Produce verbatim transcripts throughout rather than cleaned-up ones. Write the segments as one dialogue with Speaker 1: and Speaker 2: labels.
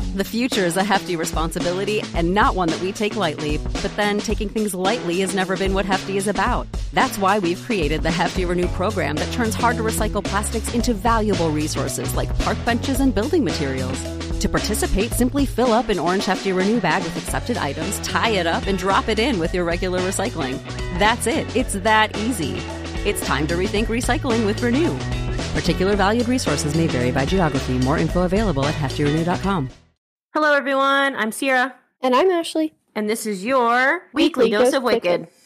Speaker 1: The future is a hefty responsibility and not one that we take lightly. But then taking things lightly has never been what Hefty is about. That's why we've created the Hefty Renew program that turns hard-to-recycle plastics into valuable resources like park benches and building materials. To participate, simply fill up an orange Hefty Renew bag with accepted items, tie it up, and drop it in with your regular recycling. That's it. It's that easy. It's time to rethink recycling with Renew. Particular valued resources may vary by geography. More info available at hefty renew dot com.
Speaker 2: Hello, everyone. I'm Sierra.
Speaker 3: And I'm Ashley.
Speaker 2: And this is your Weekly,
Speaker 3: Weekly
Speaker 2: Dose,
Speaker 3: Dose
Speaker 2: of Wicked.
Speaker 3: Wicked.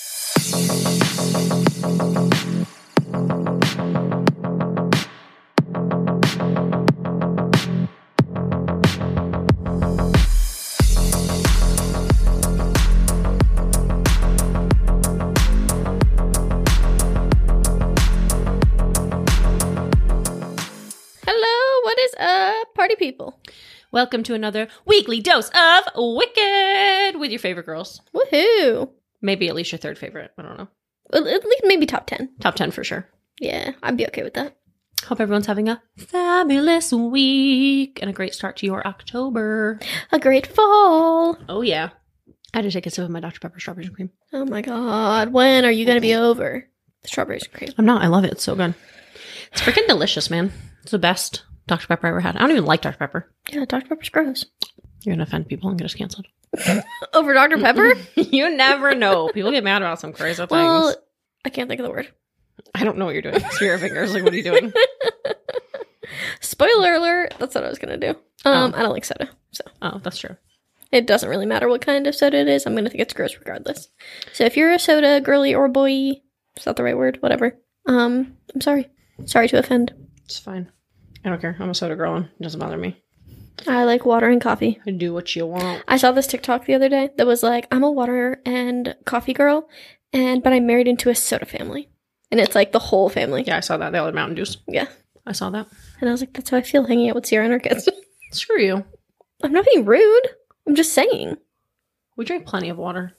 Speaker 3: Hello, what is up, party people?
Speaker 2: Welcome to another Weekly Dose of Wicked with your favorite girls.
Speaker 3: Woohoo!
Speaker 2: Maybe at least your third favorite. I don't know.
Speaker 3: At least maybe top ten.
Speaker 2: Top ten for sure.
Speaker 3: Yeah, I'd be okay with that.
Speaker 2: Hope everyone's having a fabulous week and a great start to your October.
Speaker 3: A great fall.
Speaker 2: Oh, yeah. I had to take a sip of my Doctor Pepper strawberries and cream.
Speaker 3: Oh my god, when are you going to be over the strawberries and cream?
Speaker 2: I'm not. I love it. It's so good. It's freaking delicious, man. It's the best Doctor Pepper I ever had. I don't even like Doctor Pepper.
Speaker 3: Yeah, Doctor Pepper's gross.
Speaker 2: You're going to offend people and get us canceled.
Speaker 3: Over Doctor Pepper?
Speaker 2: You never know. People get mad about some crazy things.
Speaker 3: Well, I can't think of the word.
Speaker 2: I don't know what you're doing. Spear your fingers. Like, what are you doing?
Speaker 3: Spoiler alert. That's what I was going to do. Um,
Speaker 2: Oh.
Speaker 3: I don't like soda, so
Speaker 2: Oh, that's true.
Speaker 3: it doesn't really matter what kind of soda it is. I'm going to think it's gross regardless. So if you're a soda girly or boy, is that the right word? Whatever. Um, I'm sorry. Sorry to offend.
Speaker 2: It's fine. I don't care. I'm a soda girl and it doesn't bother me.
Speaker 3: I like water and coffee.
Speaker 2: Do what you want.
Speaker 3: I saw this TikTok the other day that was like, I'm a water and coffee girl, and but I'm married into a soda family. And it's like the whole family.
Speaker 2: Yeah, I saw that. They all had Mountain Dews.
Speaker 3: Yeah.
Speaker 2: I saw that.
Speaker 3: And I was like, that's how I feel hanging out with Sierra and her kids.
Speaker 2: Screw you.
Speaker 3: I'm not being rude. I'm just saying.
Speaker 2: We drink plenty of water.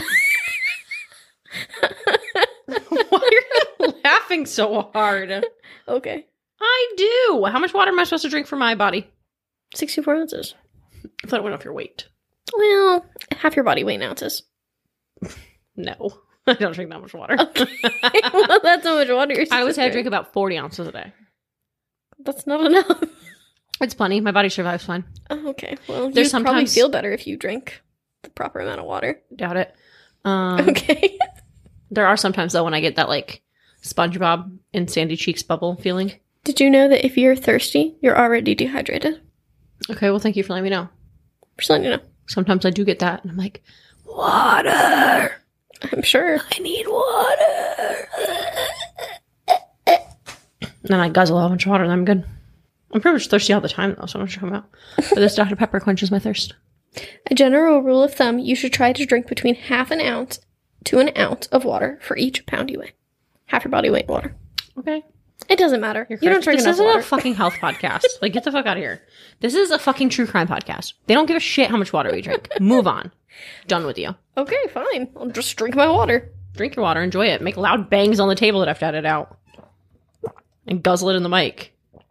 Speaker 2: Why are you laughing so hard?
Speaker 3: Okay.
Speaker 2: I do. How much water am I supposed to drink for my body?
Speaker 3: sixty-four ounces.
Speaker 2: I thought it went off your weight.
Speaker 3: Well, half your body weight in ounces.
Speaker 2: No. I don't drink that much water.
Speaker 3: Okay. Well, that's how much water you're supposed
Speaker 2: I always
Speaker 3: to
Speaker 2: say I drink about forty ounces a day.
Speaker 3: That's not enough.
Speaker 2: It's plenty. My body survives fine.
Speaker 3: Oh, okay. Well,
Speaker 2: There's
Speaker 3: you'd probably
Speaker 2: sometimes-
Speaker 3: feel better if you drink the proper amount of water.
Speaker 2: Doubt it. Um,
Speaker 3: Okay.
Speaker 2: There are sometimes, though, when I get that, like, SpongeBob and Sandy Cheeks bubble feeling.
Speaker 3: Did you know that if you're thirsty, you're already dehydrated?
Speaker 2: Okay, well, thank you for letting me know.
Speaker 3: Just letting you know.
Speaker 2: Sometimes I do get that, and I'm like, water!
Speaker 3: I'm sure.
Speaker 2: I need water! And then I guzzle a bunch of water, and I'm good. I'm pretty much thirsty all the time, though, so I'm not sure come out. But this Doctor Pepper quenches my thirst.
Speaker 3: A general rule of thumb, you should try to drink between half an ounce to an ounce of water for each pound you weigh. Half your body weight water.
Speaker 2: Okay.
Speaker 3: It doesn't matter.
Speaker 2: You're
Speaker 3: you don't
Speaker 2: correct.
Speaker 3: drink
Speaker 2: This
Speaker 3: enough
Speaker 2: isn't
Speaker 3: water.
Speaker 2: a fucking health podcast. Like, get the fuck out of here. This is a fucking true crime podcast. They don't give a shit how much water we drink. Move on. Done with you.
Speaker 3: Okay, fine. I'll just drink my water.
Speaker 2: Drink your water. Enjoy it. Make loud bangs on the table that I have to edit out. And guzzle it in the mic.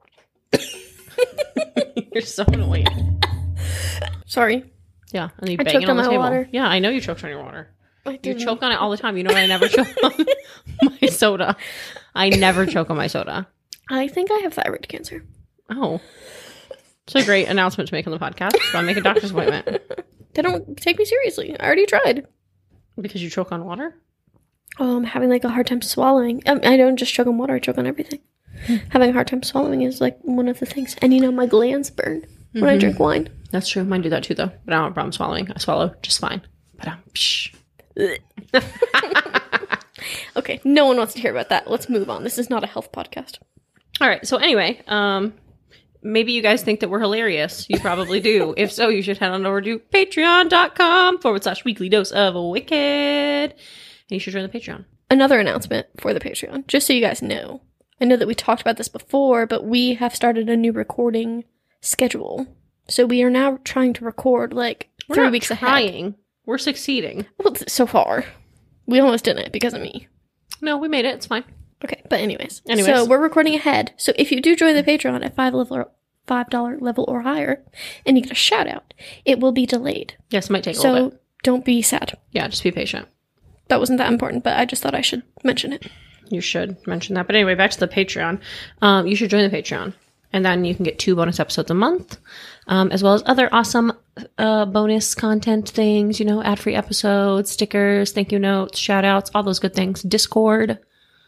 Speaker 2: You're so annoying.
Speaker 3: Sorry.
Speaker 2: Yeah, and you
Speaker 3: I
Speaker 2: bang it
Speaker 3: choked
Speaker 2: on
Speaker 3: on
Speaker 2: the
Speaker 3: my
Speaker 2: table.
Speaker 3: water.
Speaker 2: Yeah, I know you choked on your water.
Speaker 3: I
Speaker 2: You
Speaker 3: didn't.
Speaker 2: choke on it all the time. You know what? I never choke on my soda. I never choke on my soda.
Speaker 3: I think I have thyroid cancer.
Speaker 2: Oh. It's a great announcement to make on the podcast. So I make a doctor's appointment.
Speaker 3: They don't take me seriously. I already tried.
Speaker 2: Because you choke on water?
Speaker 3: Oh, I'm having like a hard time swallowing. Um, I don't just choke on water. I choke on everything. Having a hard time swallowing is like one of the things. And you know, my glands burn when I
Speaker 2: Mhm.
Speaker 3: drink wine.
Speaker 2: That's true. Mine do that too, though. But I don't have a problem swallowing. I swallow just fine. But um, psh.
Speaker 3: Okay, no one wants to hear about that. Let's move on. This is not a health podcast.
Speaker 2: All right. So anyway, um, maybe you guys think that we're hilarious. You probably do. If so, you should head on over to patreon.com forward slash weekly dose of wicked. And you should join the Patreon.
Speaker 3: Another announcement for the Patreon, just so you guys know. I know that we talked about this before, but we have started a new recording schedule. So we are now trying to record like
Speaker 2: We're
Speaker 3: three
Speaker 2: not
Speaker 3: weeks ahead.
Speaker 2: trying. We're succeeding.
Speaker 3: Well, th- so far. We almost didn't because of me.
Speaker 2: No, we made it. It's fine.
Speaker 3: Okay, but anyways.
Speaker 2: Anyways.
Speaker 3: So we're recording ahead. So if you do join the Patreon at five level five dollars level or higher, and you get a shout out. It will be delayed.
Speaker 2: Yes, it might take a
Speaker 3: So
Speaker 2: little bit.
Speaker 3: don't be sad.
Speaker 2: Yeah, just be patient.
Speaker 3: That wasn't that important, but I just thought I should mention it.
Speaker 2: You should mention that. But anyway, back to the Patreon. Um, you should join the Patreon. And then you can get two bonus episodes a month, um, as well as other awesome uh, bonus content things, you know, ad-free episodes, stickers, thank you notes, shout-outs, all those good things. Discord.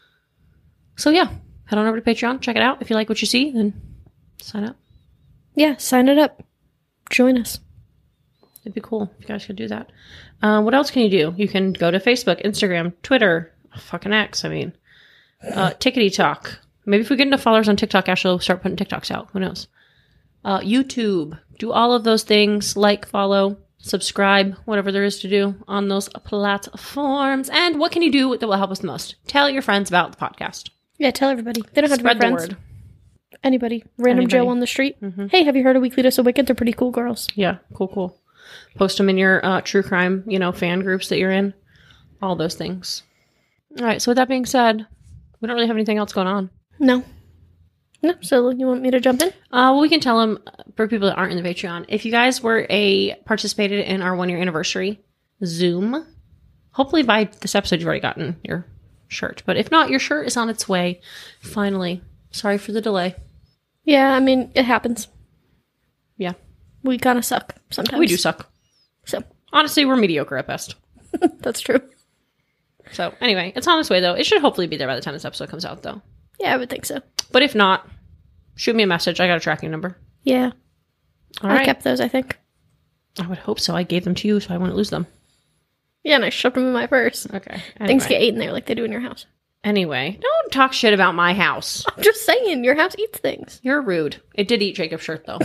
Speaker 2: So yeah, head on over to Patreon. Check it out. If you like what you see, then sign up.
Speaker 3: Yeah, sign it up. Join us.
Speaker 2: It'd be cool if you guys could do that. Uh, what else can you do? You can go to Facebook, Instagram, Twitter, fucking X, I mean, uh, Tickety Talk. Maybe if we get enough followers on TikTok, Ashley will start putting TikToks out. Who knows? Uh, YouTube. Do all of those things. Like, follow, subscribe, whatever there is to do on those platforms. And what can you do that will help us the most? Tell your friends about the podcast.
Speaker 3: Yeah, tell everybody. They don't have
Speaker 2: Spread
Speaker 3: to be
Speaker 2: the
Speaker 3: friends.
Speaker 2: word.
Speaker 3: Anybody. Random
Speaker 2: Anybody.
Speaker 3: Joe on the street.
Speaker 2: Mm-hmm.
Speaker 3: Hey, have you heard of Weekly Dose of Wicked? They're pretty cool girls.
Speaker 2: Yeah, cool, cool. Post them in your uh, true crime, you know, fan groups that you're in. All those things. All right, so with that being said, we don't really have anything else going on.
Speaker 3: No. No, so you want me to jump in?
Speaker 2: Uh, well, we can tell them, for people that aren't in the Patreon, if you guys were a participated in our one year anniversary Zoom, hopefully by this episode you've already gotten your shirt. But if not, your shirt is on its way. Finally. Sorry for the delay.
Speaker 3: Yeah, I mean, it happens.
Speaker 2: Yeah.
Speaker 3: We kind of suck sometimes.
Speaker 2: We do suck.
Speaker 3: So,
Speaker 2: Honestly, we're mediocre at best.
Speaker 3: that's true.
Speaker 2: So anyway, it's on its way though. It should hopefully be there by the time this episode comes out though.
Speaker 3: Yeah, I would think so.
Speaker 2: But if not, shoot me a message. I got a tracking number.
Speaker 3: Yeah.
Speaker 2: All
Speaker 3: I
Speaker 2: right.
Speaker 3: kept those, I think.
Speaker 2: I would hope so. I gave them to you so I wouldn't lose them.
Speaker 3: Yeah, and I shoved them in my purse.
Speaker 2: Okay.
Speaker 3: Things
Speaker 2: Anyway.
Speaker 3: get eaten there like they do in your house.
Speaker 2: Anyway, don't talk shit about my house.
Speaker 3: I'm just saying, your house eats things.
Speaker 2: You're rude. It did eat Jacob's shirt, though.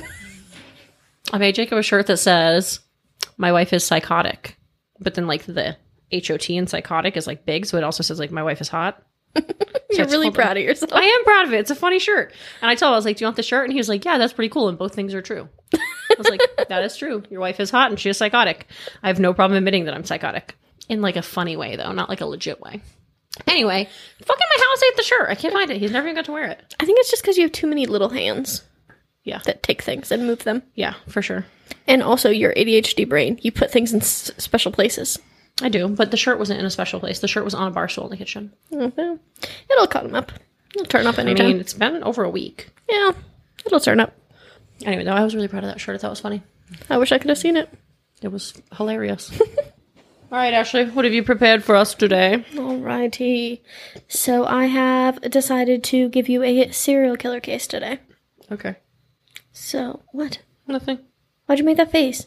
Speaker 2: I made Jacob a shirt that says, my wife is psychotic. But then, like, the H O T in psychotic is, like, big. So it also says, like, my wife is hot.
Speaker 3: You're
Speaker 2: I
Speaker 3: really
Speaker 2: told
Speaker 3: proud
Speaker 2: him-
Speaker 3: of yourself.
Speaker 2: I am proud of it. It's a funny shirt. And I told him, I was like, do you want the shirt? And he was like, yeah, that's pretty cool. And both things are true. I was like, that is true. Your wife is hot and she is psychotic. I have no problem admitting that I'm psychotic. In, like, a funny way, though. Not, like, a legit way. Anyway, fucking my house ate the shirt. I can't find it. He's never even got to wear it.
Speaker 3: I think it's just because you have too many little hands
Speaker 2: Yeah.
Speaker 3: that take things and move them.
Speaker 2: Yeah, for sure.
Speaker 3: And also your A D H D brain. You put things in s- special places.
Speaker 2: I do, but the shirt wasn't in a special place. The shirt was on a bar stool in the kitchen.
Speaker 3: Mhm. It'll come up. It'll turn up
Speaker 2: I
Speaker 3: anytime.
Speaker 2: mean, it's been over a week.
Speaker 3: Yeah, it'll turn up.
Speaker 2: Anyway, though, I was really proud of that shirt. I thought it was funny.
Speaker 3: I wish I could have seen it.
Speaker 2: It was hilarious. All right, Ashley, what have you prepared for us today?
Speaker 3: Alrighty. So I have decided to give you a serial killer case today.
Speaker 2: Okay.
Speaker 3: So, what?
Speaker 2: Nothing.
Speaker 3: Why'd you make that face?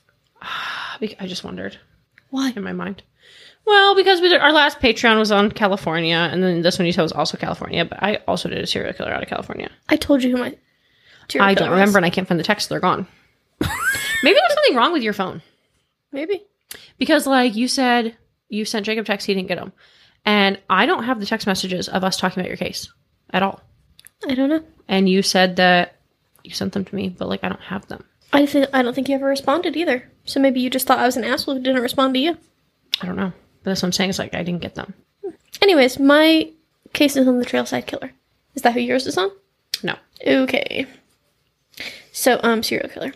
Speaker 2: I just wondered
Speaker 3: Why?
Speaker 2: in my mind. Well, because we did, our last Patreon was on California, and then this one you said was also California, but I also did a serial killer out of California.
Speaker 3: I told you who my serial
Speaker 2: I
Speaker 3: killer
Speaker 2: don't
Speaker 3: was.
Speaker 2: remember, and I can't find the text. They're gone. Maybe there's something wrong with your phone.
Speaker 3: Maybe.
Speaker 2: Because, like, you said you sent Jacob text, he didn't get them. And I don't have the text messages of us talking about your case at all.
Speaker 3: I don't know.
Speaker 2: And you said that you sent them to me, but, like, I don't have them.
Speaker 3: I think I don't think you ever responded either. So maybe you just thought I was an asshole who didn't respond to you.
Speaker 2: I don't know. But that's what I'm saying. It's like, I didn't get them.
Speaker 3: Anyways, my case is on the Trailside Killer. Is that who yours is on?
Speaker 2: No.
Speaker 3: Okay. So, um, serial killer.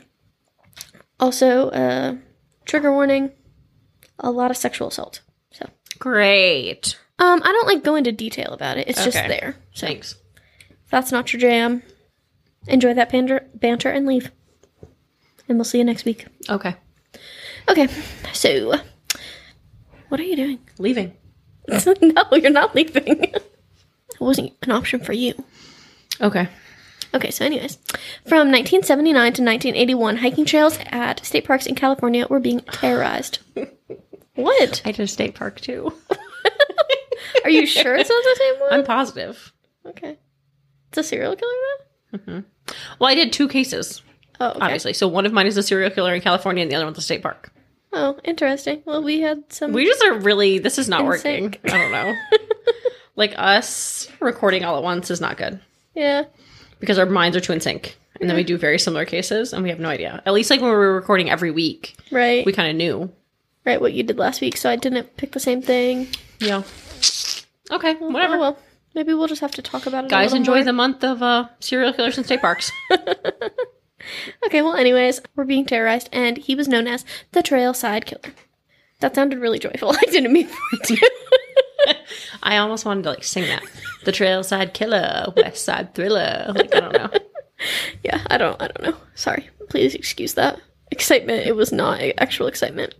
Speaker 3: Also, uh, trigger warning, a lot of sexual assault. So,
Speaker 2: Great.
Speaker 3: um, I don't like go into detail about it. It's just
Speaker 2: Okay.
Speaker 3: there. So,
Speaker 2: Thanks.
Speaker 3: if that's not your jam, enjoy that banter, banter and leave. And we'll see you next week.
Speaker 2: Okay.
Speaker 3: Okay, so, what are you doing?
Speaker 2: Leaving.
Speaker 3: No, you're not leaving. It wasn't an option for you.
Speaker 2: Okay.
Speaker 3: Okay, so anyways, from nineteen seventy-nine to nineteen eighty-one, hiking trails at state parks in California were being terrorized. What?
Speaker 2: I did a state park, too.
Speaker 3: Are you sure it's not the same one?
Speaker 2: I'm positive.
Speaker 3: Okay. It's a serial killer then?
Speaker 2: Well, I did two cases,
Speaker 3: Oh, okay.
Speaker 2: obviously. So one of mine is a serial killer in California, and the other one's a state park.
Speaker 3: Oh, interesting. Well, we had some...
Speaker 2: We just are really, this is not
Speaker 3: In
Speaker 2: working.
Speaker 3: sync.
Speaker 2: I don't know. Like, us recording all at once is not good.
Speaker 3: Yeah.
Speaker 2: Because our minds are too in sync. And then we do very similar cases, and we have no idea. At least, like, when we were recording every week,
Speaker 3: Right.
Speaker 2: we kind of knew.
Speaker 3: Right, what you did last week, so I didn't pick the same thing.
Speaker 2: Yeah. Okay, whatever.
Speaker 3: Oh, well. Maybe we'll just have to talk about it.
Speaker 2: Guys,
Speaker 3: a
Speaker 2: enjoy
Speaker 3: more.
Speaker 2: the month of uh, serial killers in state parks.
Speaker 3: Okay, well, anyways, we're being terrorized, and he was known as the Trailside Killer. That sounded really joyful. I didn't mean for it to.
Speaker 2: I almost wanted to like sing that. The Trailside Killer, West Side Thriller. Like, I don't know.
Speaker 3: Yeah, I don't I don't know. Sorry. Please excuse that. Excitement. It was not actual excitement.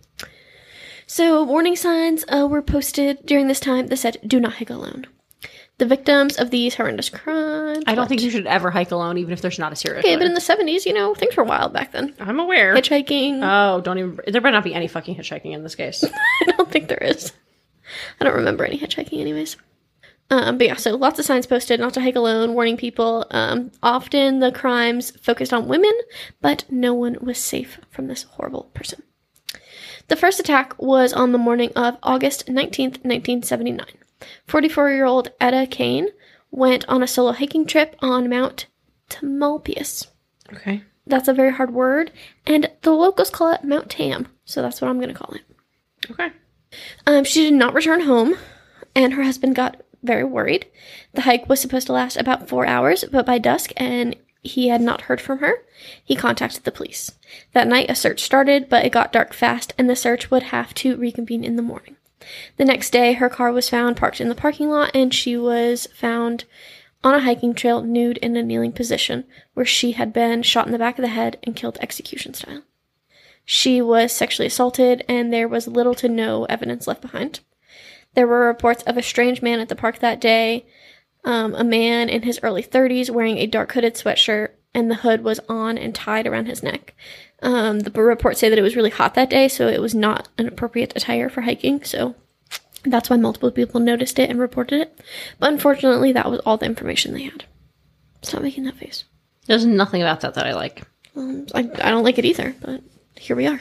Speaker 3: So, warning signs uh, were posted during this time that said, do not hike alone. The victims of these horrendous crimes.
Speaker 2: I don't
Speaker 3: what?
Speaker 2: think you should ever hike alone, even if there's not a serial
Speaker 3: Okay,
Speaker 2: killer.
Speaker 3: but in the seventies, you know, things were wild back then.
Speaker 2: I'm aware.
Speaker 3: Hitchhiking.
Speaker 2: Oh, don't even. There better not be any fucking hitchhiking in this case.
Speaker 3: I don't think there is. I don't remember any hitchhiking anyways. Um, but yeah, so lots of signs posted not to hike alone, warning people. Um, often the crimes focused on women, but no one was safe from this horrible person. The first attack was on the morning of August nineteenth, nineteen seventy-nine. forty-four-year-old Etta Kane went on a solo hiking trip on Mount Tamalpais.
Speaker 2: Okay.
Speaker 3: That's a very hard word, and the locals call it Mount Tam, so that's what I'm going to call it.
Speaker 2: Okay.
Speaker 3: Um, she did not return home, and her husband got very worried. The hike was supposed to last about four hours, but by dusk, and he had not heard from her, he contacted the police. That night, a search started, but it got dark fast, and the search would have to reconvene in the morning. The next day, her car was found parked in the parking lot, and she was found on a hiking trail, nude in a kneeling position, where she had been shot in the back of the head and killed execution style. She was sexually assaulted, and there was little to no evidence left behind. There were reports of a strange man at the park that day, um, a man in his early thirties wearing a dark hooded sweatshirt, and the hood was on and tied around his neck. Um, the reports say that it was really hot that day, so it was not an appropriate attire for hiking, so that's why multiple people noticed it and reported it. But unfortunately, that was all the information they had. Stop making that face.
Speaker 2: There's nothing about that that I like.
Speaker 3: Um, I, I don't like it either, but here we are.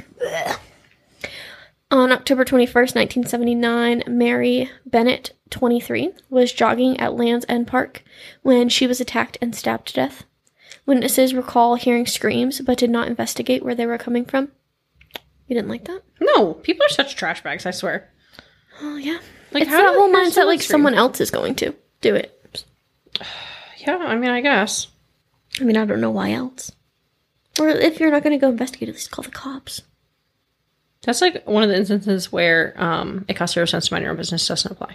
Speaker 3: On October twenty-first, nineteen seventy-nine, Mary Bennett, twenty-three, was jogging at Land's End Park when she was attacked and stabbed to death. Witnesses recall hearing screams, but did not investigate where they were coming from. You didn't like that?
Speaker 2: No, people are such trash bags, I swear.
Speaker 3: Oh, yeah.
Speaker 2: Like,
Speaker 3: It's
Speaker 2: how
Speaker 3: that
Speaker 2: do
Speaker 3: whole
Speaker 2: you hear
Speaker 3: mindset
Speaker 2: someone
Speaker 3: like
Speaker 2: scream?
Speaker 3: someone else is going to do it.
Speaker 2: Yeah, I mean, I guess.
Speaker 3: I mean, I don't know why else. Or if you're not going to go investigate, at least call the cops.
Speaker 2: That's like one of the instances where um, it costs zero cents to mind your own business doesn't apply.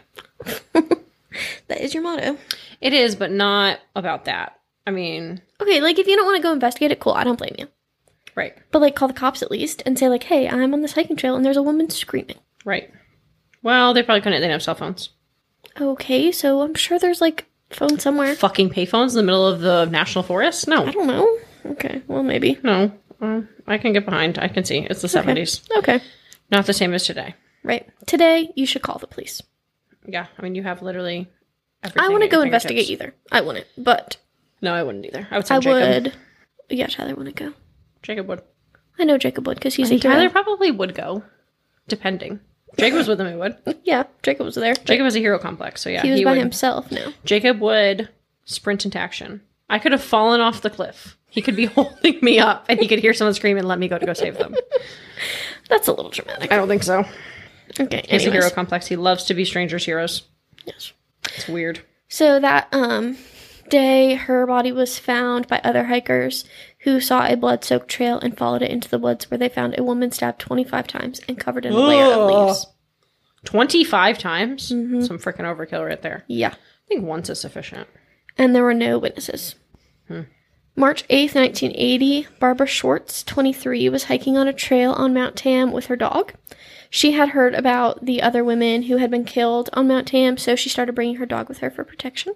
Speaker 3: That is your motto.
Speaker 2: It is, but not about that. I mean,
Speaker 3: Okay, like if you don't want to go investigate it, cool, I don't blame you.
Speaker 2: right,
Speaker 3: But like call the cops at least and say like, hey, I'm on this hiking trail and there's a woman screaming.
Speaker 2: right. Well, they probably couldn't. They didn't have cell phones.
Speaker 3: Okay, so I'm sure there's like phone somewhere.
Speaker 2: Fucking payphones in the middle of the national forest? No.
Speaker 3: I don't know. Okay, well maybe.
Speaker 2: No. Um, I can get behind. I can see. It's the seventies.
Speaker 3: Okay,
Speaker 2: Not the same as today.
Speaker 3: right. Today, you should call the police.
Speaker 2: Yeah. I mean, you have literally everything.
Speaker 3: I want to
Speaker 2: at your
Speaker 3: go investigate
Speaker 2: fingertips.
Speaker 3: either. I wouldn't, but
Speaker 2: No, I wouldn't either. I would
Speaker 3: I
Speaker 2: send Jacob.
Speaker 3: would. Yeah, Tyler wouldn't go.
Speaker 2: Jacob would.
Speaker 3: I know Jacob would because he's
Speaker 2: I
Speaker 3: a
Speaker 2: think Tyler
Speaker 3: hero.
Speaker 2: probably would go, depending. Jacob was with him, he would.
Speaker 3: Yeah, Jacob was there.
Speaker 2: Jacob has a hero complex, so yeah,
Speaker 3: he was by
Speaker 2: would.
Speaker 3: himself now.
Speaker 2: Jacob would sprint into action. I could have fallen off the cliff. He could be holding me up, and he could hear someone scream and let me go to go save them.
Speaker 3: That's a little dramatic.
Speaker 2: I don't think so.
Speaker 3: Okay,
Speaker 2: He has a
Speaker 3: anyways.
Speaker 2: hero complex. He loves to be strangers' heroes.
Speaker 3: Yes.
Speaker 2: It's weird.
Speaker 3: So that um day, her body was found by other hikers who saw a blood-soaked trail and followed it into the woods, where they found a woman stabbed twenty-five times and covered in a layer of
Speaker 2: Ugh.
Speaker 3: leaves.
Speaker 2: twenty-five times?
Speaker 3: Mm-hmm.
Speaker 2: Some freaking overkill right there.
Speaker 3: Yeah.
Speaker 2: I think once is sufficient.
Speaker 3: And there were no witnesses.
Speaker 2: Hmm.
Speaker 3: March eighth, nineteen eighty, Barbara Schwartz, twenty-three, was hiking on a trail on Mount Tam with her dog. She had heard about the other women who had been killed on Mount Tam, so she started bringing her dog with her for protection.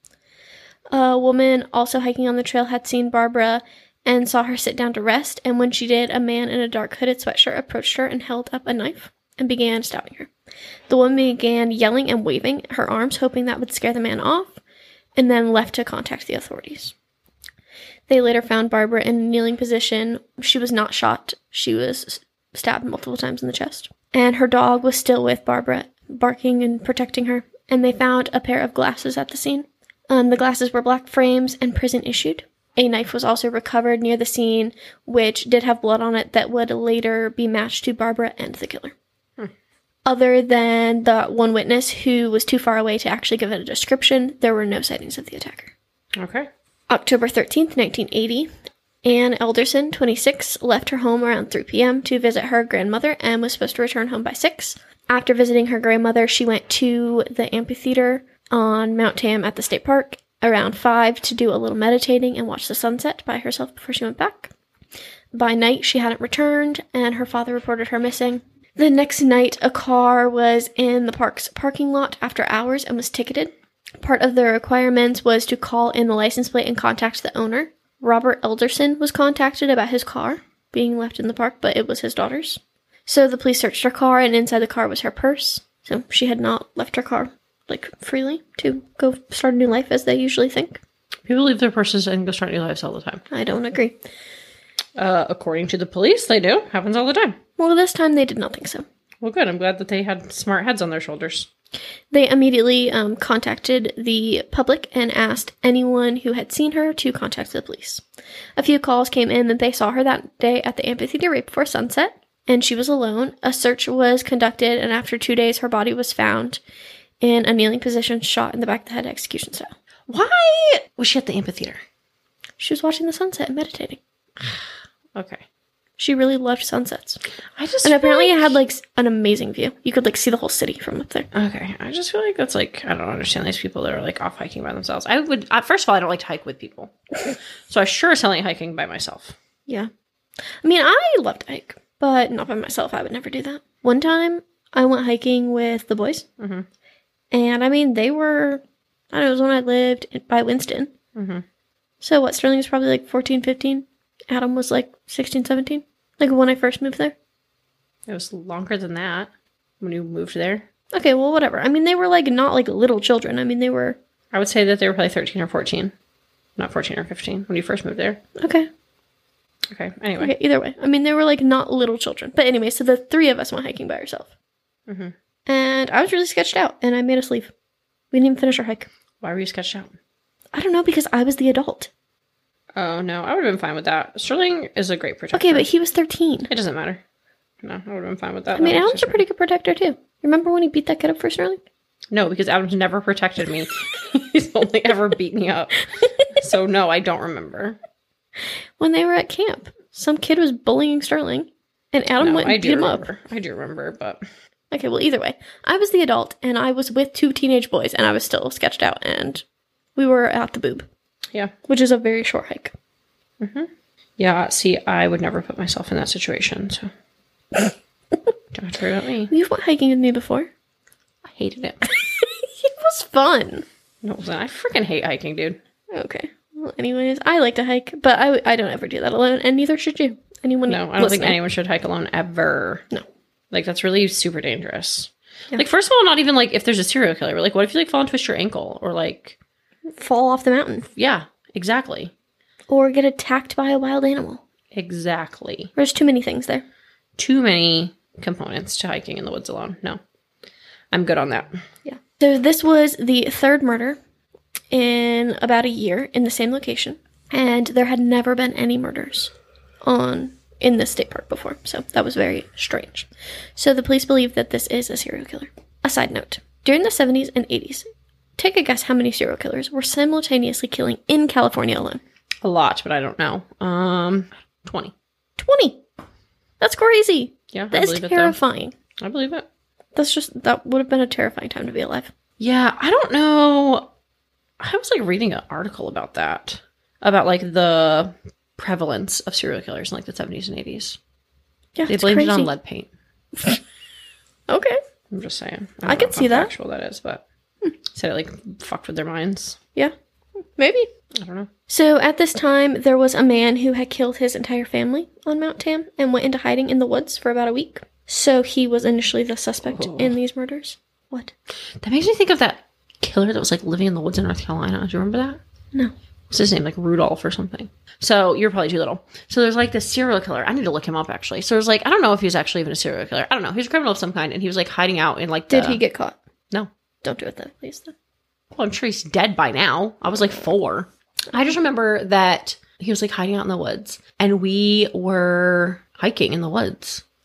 Speaker 3: A woman also hiking on the trail had seen Barbara and saw her sit down to rest, and when she did, a man in a dark hooded sweatshirt approached her and held up a knife and began stabbing her. The woman began yelling and waving her arms, hoping that would scare the man off, and then left to contact the authorities. They later found Barbara in a kneeling position. She was not shot. She was stabbed multiple times in the chest. And her dog was still with Barbara, barking and protecting her. And they found a pair of glasses at the scene. Um, the glasses were black frames and prison issued. A knife was also recovered near the scene, which did have blood on it that would later be matched to Barbara and the killer.
Speaker 2: Hmm.
Speaker 3: Other than the one witness who was too far away to actually give it a description, there were no sightings of the attacker.
Speaker 2: Okay.
Speaker 3: October thirteenth, nineteen eighty, Anne Elderson, twenty-six, left her home around three p.m. to visit her grandmother and was supposed to return home by six. After visiting her grandmother, she went to the amphitheater on Mount Tam at the state park around five to do a little meditating and watch the sunset by herself before she went back. By night, she hadn't returned, and her father reported her missing. The next night, a car was in the park's parking lot after hours and was ticketed. Part of the requirements was to call in the license plate and contact the owner. Robert Elderson was contacted about his car being left in the park, but it was his daughter's. So the police searched her car, and inside the car was her purse. So she had not left her car, like, freely to go start a new life, as they usually think.
Speaker 2: People leave their purses and go start new lives all the time.
Speaker 3: I don't agree.
Speaker 2: Uh, according to the police, they do. Happens all the time.
Speaker 3: Well, this time they did not think so.
Speaker 2: Well, good. I'm glad that they had smart heads on their shoulders.
Speaker 3: They immediately um, contacted the public and asked anyone who had seen her to contact the police. A few calls came in that they saw her that day at the amphitheater right before sunset, and she was alone. A search was conducted, and after two days, her body was found in a kneeling position, shot in the back of the head, execution style.
Speaker 2: Why was she at the amphitheater?
Speaker 3: She was watching the sunset and meditating.
Speaker 2: Okay.
Speaker 3: She really loved sunsets.
Speaker 2: I just
Speaker 3: and apparently
Speaker 2: like...
Speaker 3: it had, like, an amazing view. You could, like, see the whole city from up there.
Speaker 2: Okay. I just feel like that's, like, I don't understand these people that are, like, off hiking by themselves. I would, uh, first of all, I don't like to hike with people. So I sure as hell ain't hiking by myself.
Speaker 3: Yeah. I mean, I love to hike, but not by myself. I would never do that. One time, I went hiking with the boys. Mm-hmm. And, I mean, they were, I don't know, it was when I lived by Winston. Mm-hmm. So, what, Sterling was probably, like, fourteen, fifteen? Adam was like sixteen, seventeen, like when I first moved there.
Speaker 2: It was longer than that when you moved there.
Speaker 3: Okay, well, whatever. I mean, they were like not like little children. I mean, they were.
Speaker 2: I would say that they were probably thirteen or fourteen, not fourteen or fifteen when you first moved there.
Speaker 3: Okay.
Speaker 2: Okay. Anyway.
Speaker 3: Okay. Either way, I mean, they were like not little children. But anyway, so the three of us went hiking by ourselves, mm-hmm. and I was really sketched out, and I made us leave. We didn't even finish our hike.
Speaker 2: Why were you sketched out?
Speaker 3: I don't know, because I was the adult.
Speaker 2: Oh, no. I would have been fine with that. Sterling is a great protector.
Speaker 3: Okay, but he was thirteen.
Speaker 2: It doesn't matter. No, I would have been fine with that.
Speaker 3: I mean, Adam's a pretty good protector, too. Remember when he beat that kid up for Sterling?
Speaker 2: No, because Adam's never protected me. He's only ever beat me up. So, no, I don't remember.
Speaker 3: When they were at camp, some kid was bullying Sterling, and Adam
Speaker 2: no,
Speaker 3: went and
Speaker 2: I
Speaker 3: beat
Speaker 2: do
Speaker 3: him
Speaker 2: remember.
Speaker 3: up.
Speaker 2: I do remember, but...
Speaker 3: Okay, well, either way. I was the adult, and I was with two teenage boys, and I was still sketched out, and we were at the boob.
Speaker 2: Yeah.
Speaker 3: Which is a very short hike.
Speaker 2: Mm-hmm. Yeah, see, I would never put myself in that situation, so... Don't have to worry about me.
Speaker 3: You've went hiking with me before.
Speaker 2: I hated it.
Speaker 3: It was fun.
Speaker 2: No, it wasn't. I freaking hate hiking, dude.
Speaker 3: Okay. Well, anyways, I like to hike, but I, I don't ever do that alone, and neither should you. Anyone
Speaker 2: No, I don't
Speaker 3: listening.
Speaker 2: think anyone should hike alone, ever.
Speaker 3: No.
Speaker 2: Like, that's really super dangerous.
Speaker 3: Yeah.
Speaker 2: Like, first of all, not even, like, if there's a serial killer. But, like, what if you, like, fall and twist your ankle? Or, like...
Speaker 3: Fall off the mountain.
Speaker 2: Yeah, exactly.
Speaker 3: Or get attacked by a wild animal.
Speaker 2: Exactly.
Speaker 3: There's too many things there.
Speaker 2: Too many components to hiking in the woods alone. No. I'm good on that.
Speaker 3: Yeah. So this was the third murder in about a year in the same location. And there had never been any murders on in this state park before. So that was very strange. So the police believe that this is a serial killer. A side note. During the seventies and eighties, take a guess how many serial killers were simultaneously killing in California alone.
Speaker 2: A lot, but I don't know. Um, twenty.
Speaker 3: twenty! That's crazy!
Speaker 2: Yeah, I
Speaker 3: That is
Speaker 2: believe it,
Speaker 3: terrifying.
Speaker 2: though. I believe it.
Speaker 3: That's just, that would have been a terrifying time to be alive.
Speaker 2: Yeah, I don't know. I was, like, reading an article about that. About, like, the prevalence of serial killers in, like, the seventies and eighties.
Speaker 3: Yeah,
Speaker 2: They
Speaker 3: it's
Speaker 2: blamed
Speaker 3: crazy.
Speaker 2: it on lead paint.
Speaker 3: Okay.
Speaker 2: I'm just saying.
Speaker 3: I
Speaker 2: don't
Speaker 3: could
Speaker 2: know
Speaker 3: see
Speaker 2: how
Speaker 3: that.
Speaker 2: factual that is, but said it, like, fucked with their minds.
Speaker 3: Yeah. Maybe.
Speaker 2: I don't know.
Speaker 3: So at this time, there was a man who had killed his entire family on Mount Tam and went into hiding in the woods for about a week. So he was initially the suspect
Speaker 2: Oh.
Speaker 3: in these murders. What?
Speaker 2: That makes me think of that killer that was, like, living in the woods in North Carolina. Do you remember that?
Speaker 3: No.
Speaker 2: What's his name? Like, Rudolph or something. So, you're probably too little. So, there's, like, this serial killer. I need to look him up, actually. So, there's, like, I don't know if he was actually even a serial killer. I don't know. He was a criminal of some kind, and he was, like, hiding out in, like, the...
Speaker 3: Did he get caught?
Speaker 2: No.
Speaker 3: Don't do it then, please. Then.
Speaker 2: Well, I'm sure he's dead by now. I was, like, four. I just remember that he was, like, hiding out in the woods, and we were hiking in the woods.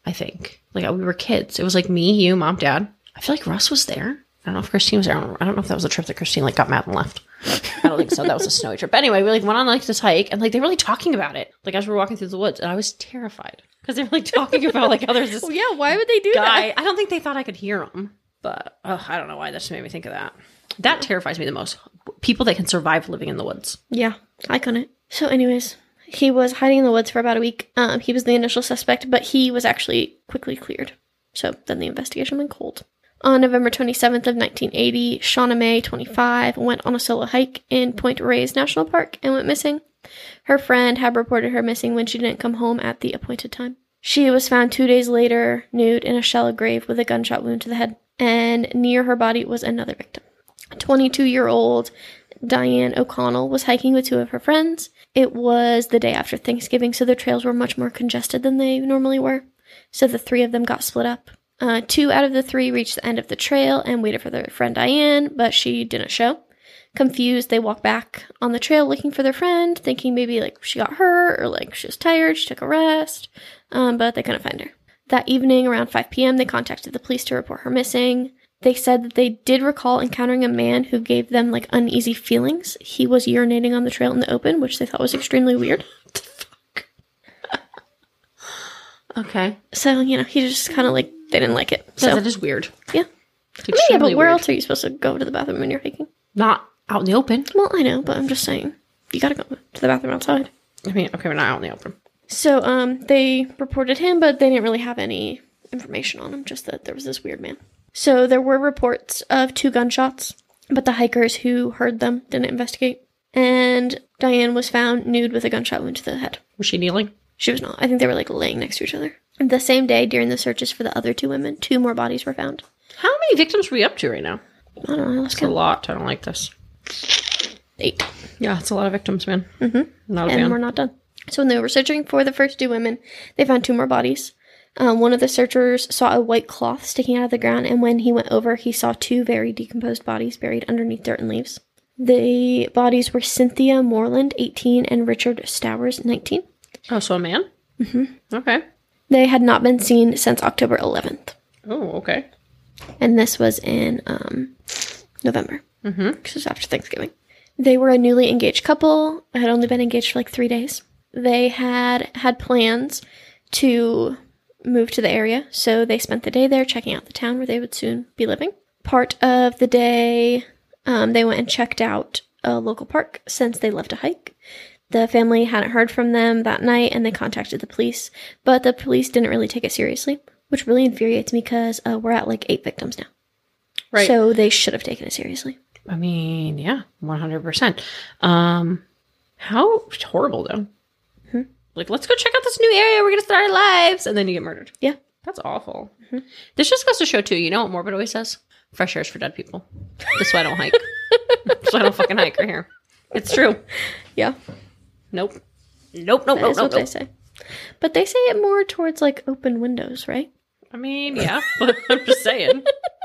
Speaker 2: I think. Like, we were kids. It was like me, you, mom, dad. I feel like Russ was there. I don't know if Christine was there. I don't, I don't know if that was a trip that Christine, like, got mad and left. I don't think so. That was a snowy trip. But anyway, we, like, went on, like, this hike, and, like, they were, like, talking about it. Like, as we were walking through the woods, and I was terrified. Because they were, like, talking about, like, how there's this
Speaker 3: Well, yeah, why would they do
Speaker 2: guy.
Speaker 3: that?
Speaker 2: I don't think they thought I could hear them. But, oh, I don't know why. That just made me think of that. That terrifies me the most. People that can survive living in the woods.
Speaker 3: Yeah, I couldn't. So anyways, he was hiding in the woods for about a week. Um, he was the initial suspect, but he was actually quickly cleared. So then the investigation went cold. On November twenty-seventh of nineteen eighty, Shauna May, twenty-five, went on a solo hike in Point Reyes National Park and went missing. Her friend had reported her missing when she didn't come home at the appointed time. She was found two days later, nude in a shallow grave with a gunshot wound to the head. And near her body was another victim. twenty-two-year-old Diane O'Connell was hiking with two of her friends. It was the day after Thanksgiving, so their trails were much more congested than they normally were. So the three of them got split up. Uh, two out of the three reached the end of the trail and waited for their friend Diane, but she didn't show. Confused, they walked back on the trail looking for their friend, thinking maybe like she got hurt or like she was tired, she took a rest, um, but they couldn't find her. That evening, around five p.m., they contacted the police to report her missing. They said that they did recall encountering a man who gave them, like, uneasy feelings. He was urinating on the trail in the open, which they thought was extremely weird.
Speaker 2: What the fuck? Okay.
Speaker 3: So, you know, he just kind of, like, they didn't like it. So
Speaker 2: Yeah, that is weird.
Speaker 3: Yeah.
Speaker 2: It's
Speaker 3: I mean, yeah, but where
Speaker 2: extremely weird.
Speaker 3: else are you supposed to go to the bathroom when you're hiking?
Speaker 2: Not out in the open.
Speaker 3: Well, I know, but I'm just saying. You gotta go to the bathroom outside.
Speaker 2: I mean, okay, we're not out in the open.
Speaker 3: So, um, they reported him, but they didn't really have any information on him, just that there was this weird man. So there were reports of two gunshots, but the hikers who heard them didn't investigate. And Diane was found nude with a gunshot wound to the head.
Speaker 2: Was she kneeling?
Speaker 3: She was not. I think they were, like, laying next to each other. The same day, during the searches for the other two women, two more bodies were found.
Speaker 2: How many victims are we up to right now?
Speaker 3: I don't know. Let's
Speaker 2: It's a
Speaker 3: count.
Speaker 2: lot. I don't like this.
Speaker 3: Eight.
Speaker 2: Yeah, it's a lot of victims, man.
Speaker 3: Mm-hmm.
Speaker 2: Not a
Speaker 3: And
Speaker 2: fan.
Speaker 3: we're not done. So when they were searching for the first two women, they found two more bodies. Um, one of the searchers saw a white cloth sticking out of the ground, and when he went over, he saw two very decomposed bodies buried underneath dirt and leaves. The bodies were Cynthia Moreland, eighteen, and Richard Stowers, nineteen.
Speaker 2: Oh, so a man?
Speaker 3: Mm-hmm.
Speaker 2: Okay.
Speaker 3: They had not been seen since October eleventh,
Speaker 2: Oh, okay.
Speaker 3: and this was in um, November,
Speaker 2: Mm-hmm.
Speaker 3: which was after Thanksgiving. They were a newly engaged couple, had only been engaged for like three days. They had had plans to move to the area, so they spent the day there checking out the town where they would soon be living. Part of the day, um, they went and checked out a local park since they loved to hike. The family hadn't heard from them that night, and they contacted the police, but the police didn't really take it seriously, which really infuriates me because uh, we're at like eight victims now.
Speaker 2: Right.
Speaker 3: So they should have taken it seriously.
Speaker 2: I mean, yeah, one hundred percent. Um, how horrible, though.
Speaker 3: Hmm.
Speaker 2: Like, let's go check out this new area. We're going to start our lives. And then you get murdered.
Speaker 3: Yeah.
Speaker 2: That's awful.
Speaker 3: Mm-hmm.
Speaker 2: This just goes to show, too, you know what Morbid always says? Fresh air is for dead people. That's why I don't hike. That's why I don't fucking hike right here. It's true.
Speaker 3: Yeah.
Speaker 2: Nope. Nope, nope,
Speaker 3: That
Speaker 2: nope,
Speaker 3: is
Speaker 2: nope,
Speaker 3: what they
Speaker 2: nope.
Speaker 3: say. But they say it more towards like open windows, right?
Speaker 2: I mean, yeah, but I'm just saying.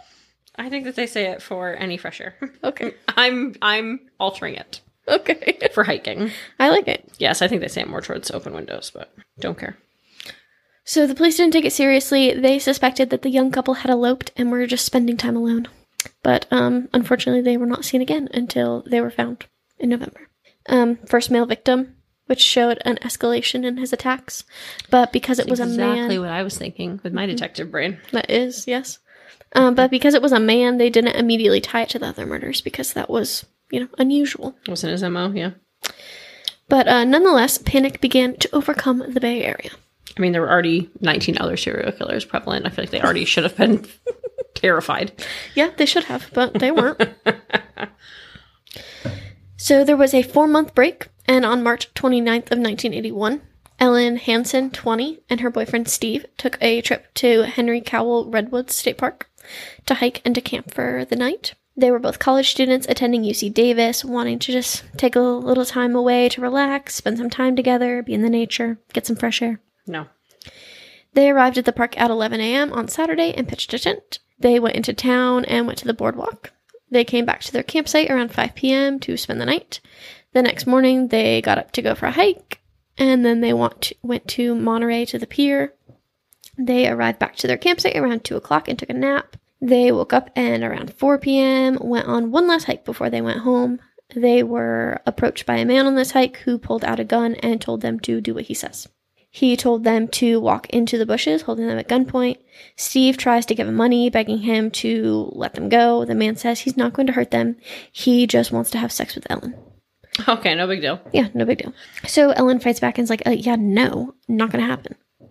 Speaker 2: I think that they say it for any fresh air.
Speaker 3: Okay.
Speaker 2: I'm I'm altering it
Speaker 3: Okay.
Speaker 2: for hiking.
Speaker 3: I like it.
Speaker 2: Yes, I think they say it more towards open windows, but don't care.
Speaker 3: So the police didn't take it seriously. They suspected that the young couple had eloped and were just spending time alone. But um, unfortunately, they were not seen again until they were found in November. Um, first male victim, which showed an escalation in his attacks. But because it was
Speaker 2: That's
Speaker 3: a man...
Speaker 2: exactly what I was thinking with my detective brain.
Speaker 3: That is, yes. Um, but because it was a man, they didn't immediately tie it to the other murders because that was, you know, unusual.
Speaker 2: Wasn't his M O, yeah.
Speaker 3: But uh, nonetheless, panic began to overcome the Bay Area.
Speaker 2: I mean, there were already nineteen other serial killers prevalent. I feel like they already should have been terrified.
Speaker 3: Yeah, they should have, but they weren't. So there was a four-month break, and on March twenty-ninth of nineteen eighty-one, Ellen Hansen, twenty, and her boyfriend Steve took a trip to Henry Cowell Redwoods State Park to hike and to camp for the night. They were both college students attending U C Davis, wanting to just take a little time away to relax, spend some time together, be in the nature, get some fresh air.
Speaker 2: No.
Speaker 3: They arrived at the park at eleven a.m. on Saturday and pitched a tent. They went into town and went to the boardwalk. They came back to their campsite around five p.m. to spend the night. The next morning, they got up to go for a hike, and then they want to, went to Monterey to the pier. They arrived back to their campsite around two o'clock and took a nap. They woke up and around four p.m. went on one last hike before they went home. They were approached by a man on this hike who pulled out a gun and told them to do what he says. He told them to walk into the bushes, holding them at gunpoint. Steve tries to give him money, begging him to let them go. The man says he's not going to hurt them. He just wants to have sex with Ellen.
Speaker 2: Okay, no big deal.
Speaker 3: Yeah, no big deal. So Ellen fights back and is like, uh, yeah, no, not going to happen.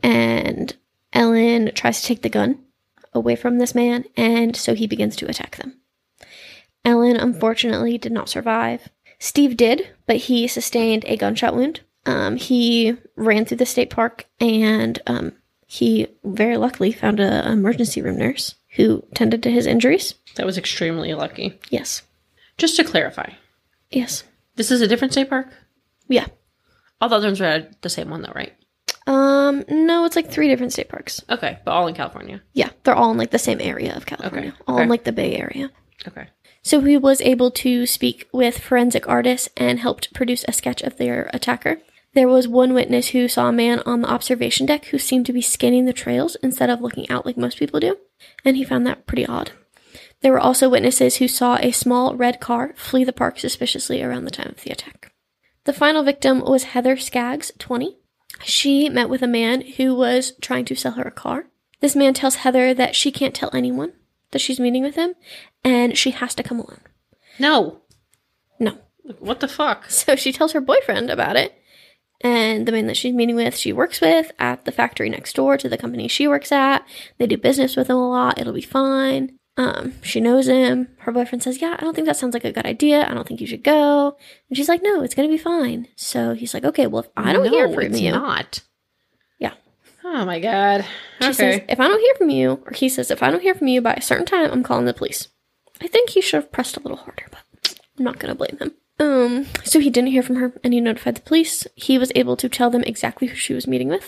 Speaker 3: And Ellen tries to take the gun away from this man, and so he begins to attack them. Ellen, unfortunately, did not survive. Steve did, but he sustained a gunshot wound. Um, he ran through the state park, and um, he very luckily found an emergency room nurse who tended to his injuries.
Speaker 2: That was extremely lucky.
Speaker 3: Yes.
Speaker 2: Just to clarify.
Speaker 3: Yes.
Speaker 2: This is a different state park?
Speaker 3: Yeah.
Speaker 2: All the other ones are the same one, though, right?
Speaker 3: Um, no, it's like three different state parks.
Speaker 2: Okay, but all in California.
Speaker 3: Yeah, they're all in like the same area of California.
Speaker 2: Okay.
Speaker 3: All
Speaker 2: Okay.
Speaker 3: in like the Bay Area.
Speaker 2: Okay.
Speaker 3: So he was able to speak with forensic artists and helped produce a sketch of their attacker. There was one witness who saw a man on the observation deck who seemed to be scanning the trails instead of looking out like most people do, and he found that pretty odd. There were also witnesses who saw a small red car flee the park suspiciously around the time of the attack. The final victim was Heather Skaggs, twenty. She met with a man who was trying to sell her a car. This man tells Heather that she can't tell anyone that she's meeting with him, and she has to come alone.
Speaker 2: No.
Speaker 3: No.
Speaker 2: What the fuck?
Speaker 3: So she tells her boyfriend about it, and the man that she's meeting with, she works with at the factory next door to the company she works at. They do business with him a lot. It'll be fine. Um, she knows him. Her boyfriend says, yeah, I don't think that sounds like a good idea. I don't think you should go. And she's like, no, it's going to be fine. So he's like, okay, well, if I don't
Speaker 2: no,
Speaker 3: hear from
Speaker 2: it's
Speaker 3: you.
Speaker 2: not.
Speaker 3: Yeah.
Speaker 2: Oh my God.
Speaker 3: She
Speaker 2: Okay.
Speaker 3: says, if I don't hear from you, or he says, if I don't hear from you by a certain time, I'm calling the police. I think he should have pressed a little harder, but I'm not going to blame him. Um, so he didn't hear from her, and he notified the police. He was able to tell them exactly who she was meeting with.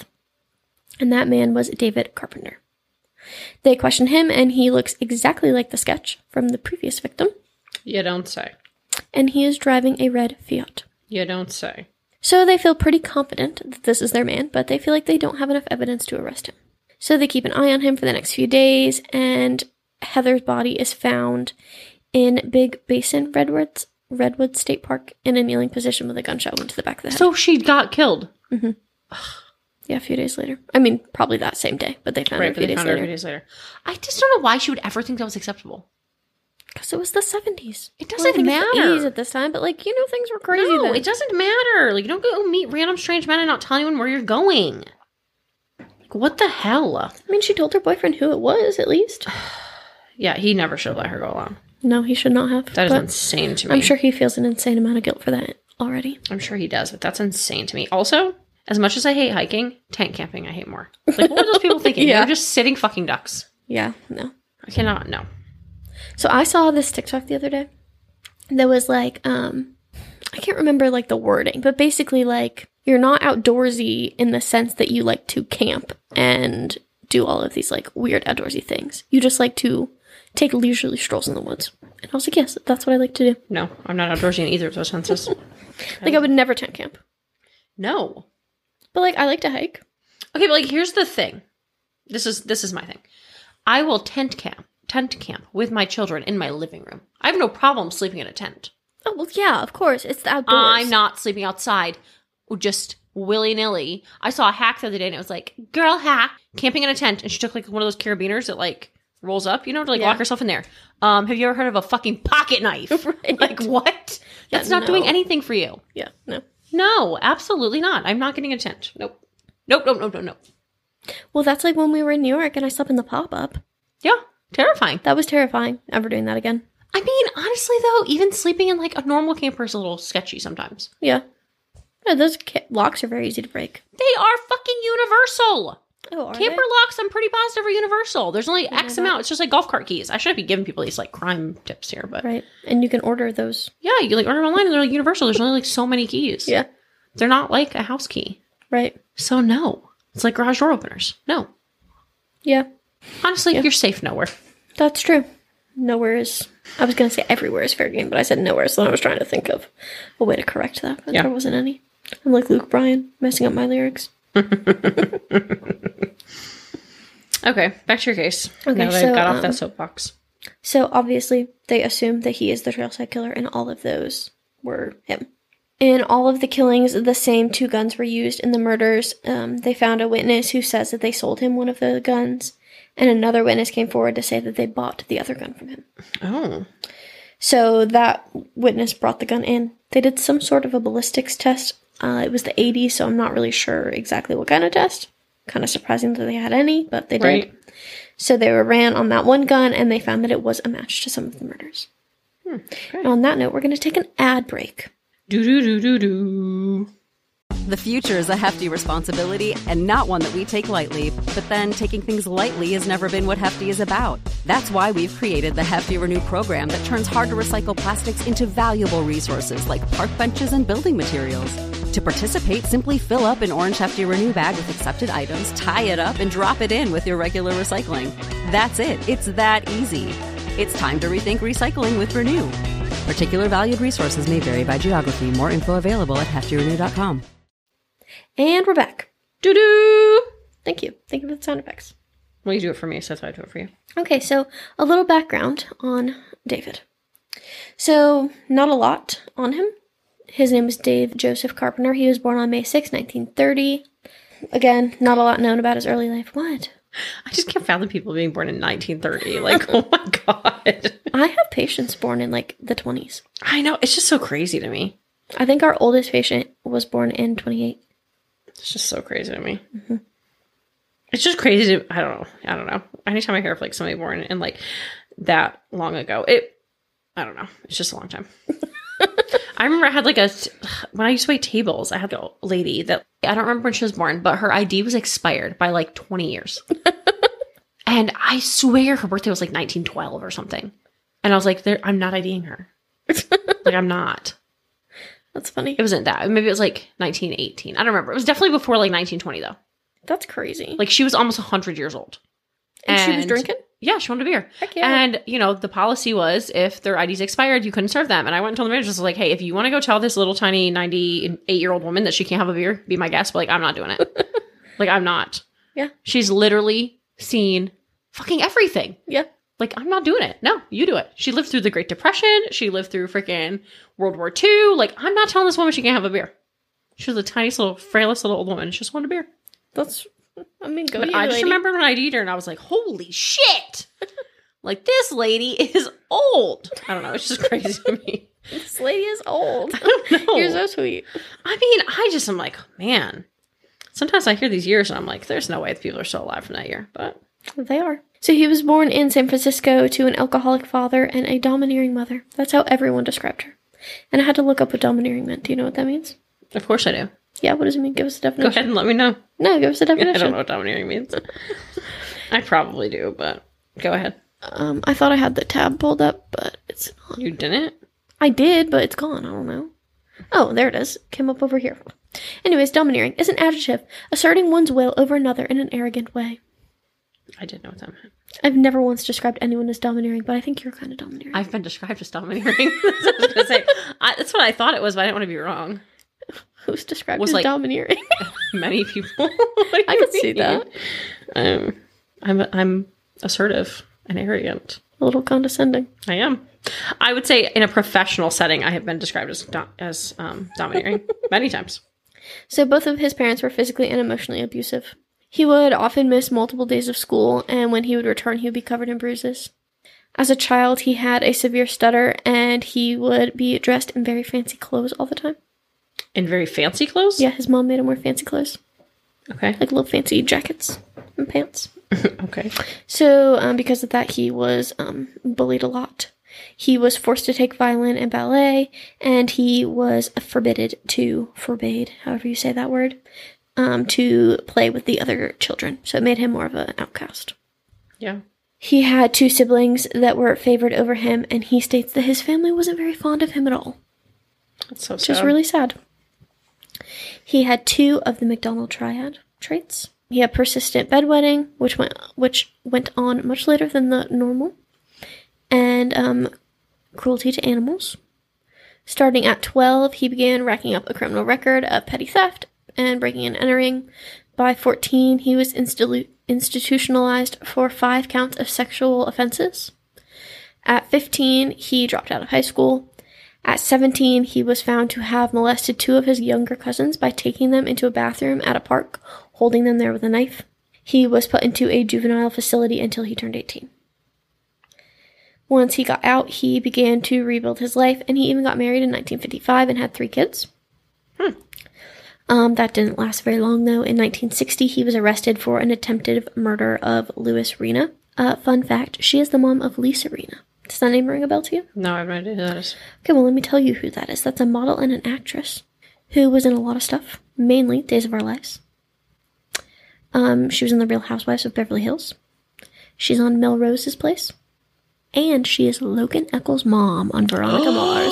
Speaker 3: And that man was David Carpenter. They questioned him, and he looks exactly like the sketch from the previous victim.
Speaker 2: You don't say.
Speaker 3: And he is driving a red Fiat.
Speaker 2: You don't say.
Speaker 3: So they feel pretty confident that this is their man, but they feel like they don't have enough evidence to arrest him. So they keep an eye on him for the next few days, and Heather's body is found in Big Basin Redwoods, Redwood State Park in a kneeling position with a gunshot wound to the back of the head.
Speaker 2: So she got killed.
Speaker 3: Mm-hmm. Yeah, a few days later. I mean, probably that same day, but they found
Speaker 2: Right,
Speaker 3: her a
Speaker 2: but
Speaker 3: few
Speaker 2: they
Speaker 3: days
Speaker 2: found her a few
Speaker 3: later.
Speaker 2: days later. I just don't know why she would ever think that was acceptable.
Speaker 3: Because it was the seventies.
Speaker 2: It
Speaker 3: Well, I
Speaker 2: doesn't
Speaker 3: think it's the
Speaker 2: matter.
Speaker 3: eighties at this time, but like, you know, things were crazy
Speaker 2: No,
Speaker 3: then.
Speaker 2: it doesn't matter. Like, you don't go meet random strange men and not tell anyone where you're going. Like, what the hell?
Speaker 3: I mean, she told her boyfriend who it was, at least.
Speaker 2: Yeah, he never should have let her go alone.
Speaker 3: No, he should not have.
Speaker 2: That is
Speaker 3: but
Speaker 2: insane to me.
Speaker 3: I'm sure he feels an insane amount of guilt for that already.
Speaker 2: I'm sure he does, but that's insane to me. Also, as much as I hate hiking, tent camping I hate more. Like, what were those people thinking?
Speaker 3: Yeah.
Speaker 2: They're just sitting fucking ducks.
Speaker 3: Yeah, no.
Speaker 2: I cannot, no.
Speaker 3: So I saw this TikTok the other day. That was like, um, I can't remember like the wording, but basically like you're not outdoorsy in the sense that you like to camp and do all of these like weird outdoorsy things. You just like to take leisurely strolls in the woods. And I was like, yes, that's what I like to do.
Speaker 2: No, I'm not outdoorsy in either of those senses.
Speaker 3: Like I would never tent camp,
Speaker 2: No.
Speaker 3: but like I like to hike.
Speaker 2: Okay, but like here's the thing. This is this is my thing. I will tent camp, tent camp with my children in my living room. I have no problem sleeping in a tent.
Speaker 3: Oh well, yeah, of course, it's the outdoors.
Speaker 2: I'm not sleeping outside, just willy nilly. I saw a hack the other day, and it was like girl hack camping in a tent, and she took like one of those carabiners that like rolls up, you know, to like
Speaker 3: Yeah.
Speaker 2: lock herself in there. Um, have you ever heard of a fucking pocket knife?
Speaker 3: Right.
Speaker 2: Like what?
Speaker 3: Yeah,
Speaker 2: That's not
Speaker 3: no.
Speaker 2: doing anything for you.
Speaker 3: Yeah, no.
Speaker 2: No, absolutely not. I'm not getting a tent. Nope. Nope. Nope. Nope. Nope. Nope.
Speaker 3: Well, that's like when we were in New York and I slept in the pop up.
Speaker 2: Yeah, terrifying.
Speaker 3: That was terrifying. Never doing that again.
Speaker 2: I mean, honestly, though, even sleeping in like a normal camper is a little sketchy sometimes.
Speaker 3: Yeah. Yeah, those ca- locks are very easy to break.
Speaker 2: They are fucking universal.
Speaker 3: Oh, are
Speaker 2: Camper
Speaker 3: they?
Speaker 2: locks, I'm pretty positive, are universal. There's only X
Speaker 3: that.
Speaker 2: amount. It's just like golf cart keys. I shouldn't be giving people these like crime tips here, but
Speaker 3: Right. And you can order those.
Speaker 2: yeah, you like order them online and they're like universal. There's only like so many keys.
Speaker 3: Yeah.
Speaker 2: They're not like a house key.
Speaker 3: Right.
Speaker 2: So no. It's like garage door openers. No.
Speaker 3: Yeah.
Speaker 2: Honestly,
Speaker 3: Yeah.
Speaker 2: you're safe nowhere.
Speaker 3: That's true. Nowhere is. I was going to say everywhere is fair game, but I said nowhere, so I was trying to think of a way to correct that, but
Speaker 2: Yeah.
Speaker 3: there wasn't any. I'm like Luke Bryan, messing up my lyrics.
Speaker 2: Okay, back to your case.
Speaker 3: Okay,
Speaker 2: now that
Speaker 3: so,
Speaker 2: I've got off
Speaker 3: um,
Speaker 2: that soapbox.
Speaker 3: So obviously, they assume that he is the trailside killer, and all of those were him. In all of the killings, the same two guns were used in the murders. Um, they found a witness who says that they sold him one of the guns, and another witness came forward to say that they bought the other gun from him.
Speaker 2: Oh.
Speaker 3: So that witness brought the gun in. They did some sort of a ballistics test. Uh, it was the eighties, so I'm not really sure exactly what kind of test. Kind of surprising that they had any, but they did.
Speaker 2: Right.
Speaker 3: So they were ran on that one gun, and they found that it was a match to some of the murders.
Speaker 2: Hmm, okay.
Speaker 3: And on that note, we're going to take an ad break.
Speaker 2: Do do do do do.
Speaker 1: The future is a hefty responsibility and not one that we take lightly. But then taking things lightly has never been what Hefty is about. That's why we've created the Hefty Renew program that turns hard-to-recycle plastics into valuable resources like park benches and building materials. To participate, simply fill up an orange Hefty Renew bag with accepted items, tie it up, and drop it in with your regular recycling. That's it. It's that easy. It's time to rethink recycling with Renew. Particular valued resources may vary by geography. More info available at hefty renew dot com.
Speaker 3: And we're back.
Speaker 2: Doo doo.
Speaker 3: Thank you. Thank you for the sound effects.
Speaker 2: Well, you do it for me, so that's why I do it for you.
Speaker 3: Okay, so a little background on David. So, not a lot on him. His name is Dave Joseph Carpenter. He was born on May sixth, nineteen thirty. Again, not a lot known about his early life. What?
Speaker 2: I just can't fathom people being born in nineteen thirty. Like, oh my God.
Speaker 3: I have patients born in, like, the twenties.
Speaker 2: I know. It's just so crazy to me.
Speaker 3: I think our oldest patient was born in twenty-eight.
Speaker 2: It's just so crazy to me.
Speaker 3: Mm-hmm.
Speaker 2: It's just crazy to, I don't know. I don't know. Anytime I hear of, like, somebody born in, like, that long ago, it, I don't know. It's just a long time. I remember I had, like, a, when I used to wait tables, I had a lady that, I don't remember when she was born, but her I D was expired by, like, twenty years. And I swear her birthday was, like, nineteen twelve or something. And I was like, there, I'm not IDing her. Like, I'm not.
Speaker 3: That's funny.
Speaker 2: It wasn't that. Maybe it was, like, nineteen eighteen. I don't remember. It was definitely before, like, nineteen twenty, though.
Speaker 3: That's crazy.
Speaker 2: Like, she was almost one hundred years old.
Speaker 3: And, and she was drinking?
Speaker 2: Yeah, she wanted a beer.
Speaker 3: Heck yeah.
Speaker 2: And, you know, the policy was if their I Ds expired, you couldn't serve them. And I went and told the manager, I was like, hey, if you want to go tell this little tiny ninety-eight-year-old woman that she can't have a beer, be my guest. But, like, I'm not doing it. Like, I'm not.
Speaker 3: Yeah.
Speaker 2: She's literally seen fucking everything.
Speaker 3: Yeah.
Speaker 2: Like, I'm not doing it. No, you do it. She lived through the Great Depression. She lived through freaking World War Two. Like, I'm not telling this woman she can't have a beer. She was the tiniest little, frailest little old woman. She just wanted a beer.
Speaker 3: That's, I mean, go
Speaker 2: But
Speaker 3: you,
Speaker 2: I just
Speaker 3: lady.
Speaker 2: remember when I'd eat her and I was like, holy shit. Like, this lady is old. I don't know. It's just crazy to me.
Speaker 3: This lady is old.
Speaker 2: I don't know.
Speaker 3: You're so sweet.
Speaker 2: I mean, I just am like, man. Sometimes I hear these years and I'm like, there's no way the people are still alive from that year. But
Speaker 3: They are. So he was born in San Francisco to an alcoholic father and a domineering mother. That's how everyone described her. And I had to look up what domineering meant. Do you know what that means?
Speaker 2: of course I do.
Speaker 3: Yeah, what does it mean? Give us a definition.
Speaker 2: Go ahead and let me know.
Speaker 3: No, give us a definition.
Speaker 2: I don't know what domineering means. I probably do, but go ahead.
Speaker 3: Um, I thought I had the tab pulled up, but it's not.
Speaker 2: You didn't?
Speaker 3: I did, but it's gone. I don't know. Oh, there it is. Came up over here. Anyways, domineering is an adjective, asserting one's will over another in an arrogant way.
Speaker 2: I didn't know what that meant.
Speaker 3: I've never once described anyone as domineering, but I think you're kind of domineering.
Speaker 2: I've been described as domineering. That's what I was gonna say. I, that's what I thought it was, but I didn't want to be wrong.
Speaker 3: Who's described
Speaker 2: Was
Speaker 3: as
Speaker 2: like-
Speaker 3: domineering?
Speaker 2: Many people. What do
Speaker 3: I
Speaker 2: you
Speaker 3: could see
Speaker 2: mean?
Speaker 3: that.
Speaker 2: Um, I'm I'm assertive and arrogant.
Speaker 3: A little condescending.
Speaker 2: I am. I would say in a professional setting, I have been described as do- as um, domineering many times.
Speaker 3: So both of his parents were physically and emotionally abusive. He would often miss multiple days of school, and when he would return, he would be covered in bruises. As a child, he had a severe stutter, and he would be dressed in very fancy clothes all the time.
Speaker 2: In very fancy clothes?
Speaker 3: Yeah, his mom made him wear fancy clothes.
Speaker 2: Okay.
Speaker 3: Like little fancy jackets and pants.
Speaker 2: Okay.
Speaker 3: So, um, because of that, he was um, bullied a lot. He was forced to take violin and ballet, and he was forbidden to, forbade, however you say that word, um, to play with the other children. So it made him more of an outcast.
Speaker 2: Yeah.
Speaker 3: He had two siblings that were favored over him, and he states that his family wasn't very fond of him at all.
Speaker 2: That's so
Speaker 3: Which
Speaker 2: sad.
Speaker 3: is really sad. He had two of the McDonald triad traits. He had persistent bedwetting, which went which went on much later than the normal, and um, cruelty to animals. Starting at twelve, he began racking up a criminal record of petty theft and breaking and entering, By fourteen, he was institu- institutionalized for five counts of sexual offenses. At fifteen, he dropped out of high school. At seventeen, he was found to have molested two of his younger cousins by taking them into a bathroom at a park, holding them there with a knife. He was put into a juvenile facility until he turned eighteen. Once he got out, he began to rebuild his life, and he even got married in nineteen fifty-five and had three kids.
Speaker 2: Hmm.
Speaker 3: Um, that didn't last very long, though. In nineteen sixty, he was arrested for an attempted murder of Lois Rinna. Uh, fun fact, she is the mom of Lisa Rinna. Does that name ring a bell to you?
Speaker 2: No, I have no idea who that is.
Speaker 3: Okay, well, let me tell you who that is. That's a model and an actress who was in a lot of stuff, mainly Days of Our Lives. Um, she was in The Real Housewives of Beverly Hills. She's on Melrose's Place. And she is Logan Echol's mom on Veronica Mars.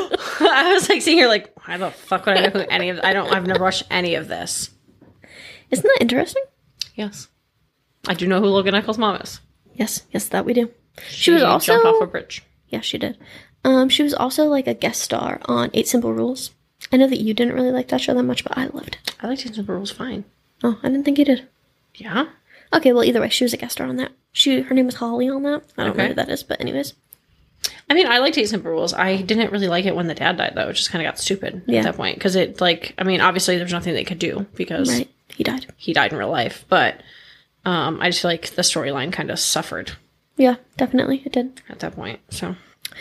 Speaker 2: I was like sitting here like, why the fuck would I know who any of I don't I've never watched any of this.
Speaker 3: Isn't that interesting?
Speaker 2: Yes. I do know who Logan Echol's mom is.
Speaker 3: Yes, yes, that we do. She,
Speaker 2: She
Speaker 3: was also
Speaker 2: jumped off a bridge.
Speaker 3: Yeah, she did. Um, she was also like a guest star on Eight Simple Rules. I know that you didn't really like that show that much, but I loved it.
Speaker 2: I liked Eight Simple Rules fine.
Speaker 3: Oh, I didn't think you did.
Speaker 2: Yeah?
Speaker 3: Okay, well, either way, she was a guest star on that. She, her name was Holly on that. I don't
Speaker 2: Okay.
Speaker 3: know who that is, but anyways.
Speaker 2: I mean, I liked Eight Simple Rules. I didn't really like it when the dad died, though. It just kind of got stupid
Speaker 3: Yeah.
Speaker 2: at that point. Because it, like, I mean, obviously there's nothing they could do because
Speaker 3: Right, he died.
Speaker 2: he died in real life. But um, I just feel like the storyline kind of suffered
Speaker 3: Yeah, definitely, it did.
Speaker 2: at that point. So,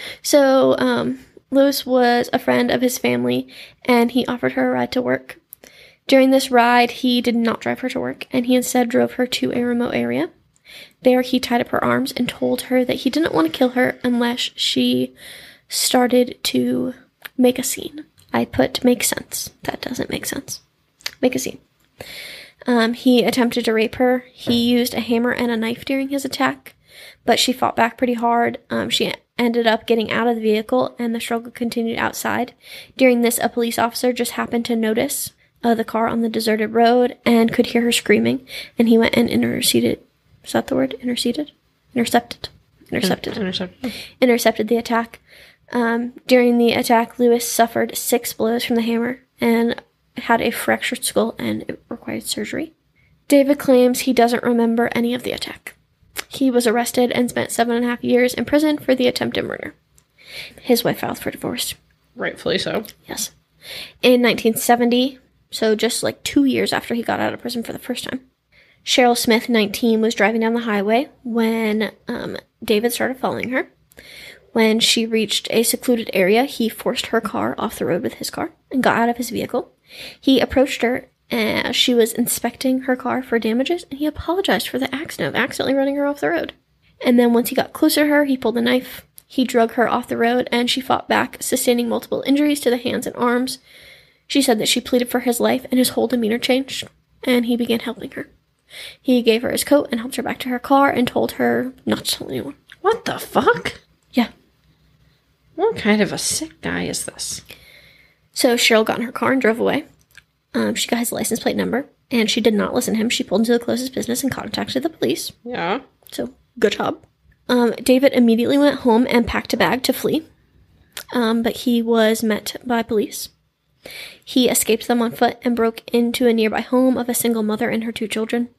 Speaker 3: So, um, Lewis was a friend of his family, and he offered her a ride to work. During this ride, he did not drive her to work, and he instead drove her to a remote area. There, he tied up her arms and told her that he didn't want to kill her unless she started to make a scene. I put make sense. That doesn't make sense. Make a scene. Um, he attempted to rape her. He used a hammer and a knife during his attack, but she fought back pretty hard. Um, she ended up getting out of the vehicle, and the struggle continued outside. During this, a police officer just happened to notice uh, the car on the deserted road and could hear her screaming, and he went and interceded. Is that the word? Interceded? Intercepted. Intercepted.
Speaker 2: intercepted.
Speaker 3: Intercepted the attack. Um, during the attack, Lewis suffered six blows from the hammer and had a fractured skull, and it required surgery. David claims he doesn't remember any of the attack. He was arrested and spent seven and a half years in prison for the attempted murder. His wife filed for divorce.
Speaker 2: Rightfully so.
Speaker 3: Yes. In nineteen seventy, so just like two years after he got out of prison for the first time, Cheryl Smith, nineteen, was driving down the highway when um, David started following her. When she reached a secluded area, he forced her car off the road with his car and got out of his vehicle. He approached her as she was inspecting her car for damages, and he apologized for the accident of accidentally running her off the road. And then once he got closer to her, he pulled a knife. He drug her off the road, and she fought back, sustaining multiple injuries to the hands and arms. She said that she pleaded for his life, and his whole demeanor changed, and he began helping her. He gave her his coat and helped her back to her car and told her not to tell anyone.
Speaker 2: What the fuck?
Speaker 3: Yeah.
Speaker 2: What kind of a sick guy is this?
Speaker 3: So Cheryl got in her car and drove away. Um, she got his license plate number, and she did not listen to him. She pulled into the closest business and contacted the police.
Speaker 2: Yeah.
Speaker 3: So, good job. Um, David immediately went home and packed a bag to flee, um, but he was met by police. He escaped them on foot and broke into a nearby home of a single mother and her two children.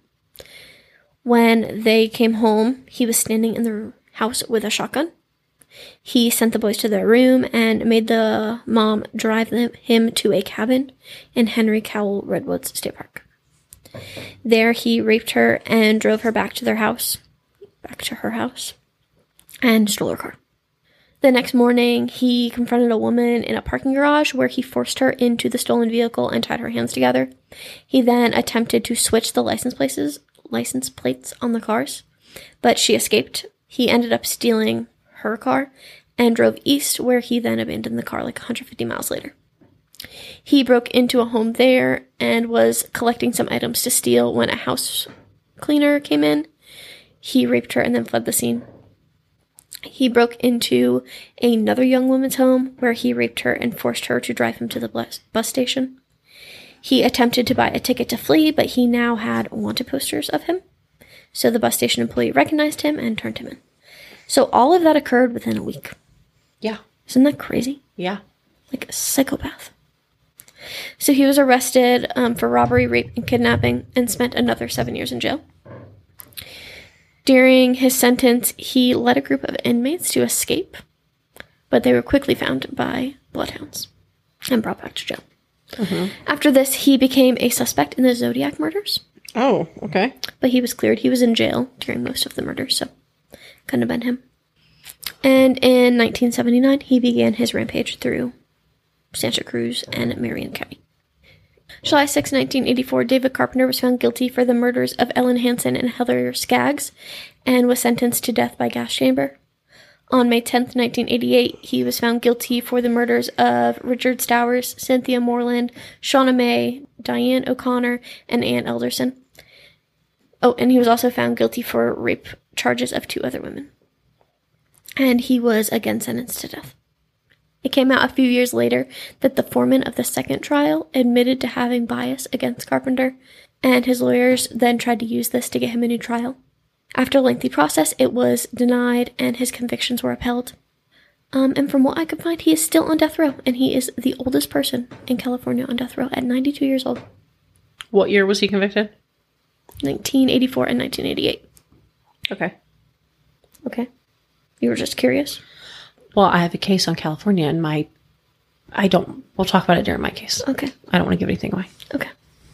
Speaker 3: When they came home, he was standing in the house with a shotgun. He sent the boys to their room and made the mom drive them, him to a cabin in Henry Cowell Redwoods State Park. There he raped her and drove her back to their house, back to her house, and stole her car. The next morning, he confronted a woman in a parking garage where he forced her into the stolen vehicle and tied her hands together. He then attempted to switch the license places, license plates on the cars, but she escaped. He ended up stealing her car and drove east, where he then abandoned the car like one hundred fifty miles later. He broke into a home there and was collecting some items to steal when a house cleaner came in. He raped her and then fled the scene. He broke into another young woman's home where he raped her and forced her to drive him to the bus, bus station. He attempted to buy a ticket to flee, but he now had wanted posters of him. So the bus station employee recognized him and turned him in. So all of that occurred within a week.
Speaker 2: Yeah.
Speaker 3: Isn't that crazy?
Speaker 2: Yeah.
Speaker 3: Like a psychopath. So he was arrested um, for robbery, rape, and kidnapping and spent another seven years in jail. During his sentence, he led a group of inmates to escape, but they were quickly found by bloodhounds and brought back to jail. Mm-hmm. After this, he became a suspect in the Zodiac murders.
Speaker 2: Oh, okay.
Speaker 3: But he was cleared. He was in jail during most of the murders, so couldn't have been him. And in nineteen seventy-nine, he began his rampage through Santa Cruz and Marion County. July sixth, nineteen eighty-four, David Carpenter was found guilty for the murders of Ellen Hansen and Heather Skaggs and was sentenced to death by gas chamber. On May tenth, nineteen eighty-eight, he was found guilty for the murders of Richard Stowers, Cynthia Moreland, Shauna May, Diane O'Connor, and Ann Elderson. Oh, and he was also found guilty for rape charges of two other women. And he was again sentenced to death. It came out a few years later that the foreman of the second trial admitted to having bias against Carpenter, and his lawyers then tried to use this to get him a new trial. After a lengthy process, it was denied, and his convictions were upheld. Um, and from what I could find, he is still on death row, and he is the oldest person in California on death row at ninety-two years old.
Speaker 2: What year was he convicted?
Speaker 3: nineteen eighty-four and nineteen eighty-eight.
Speaker 2: Okay.
Speaker 3: Okay. You were just curious?
Speaker 2: Well, I have a case on California, and my... I don't... We'll talk about it during my case.
Speaker 3: Okay.
Speaker 2: I don't want to give anything away.
Speaker 3: Okay.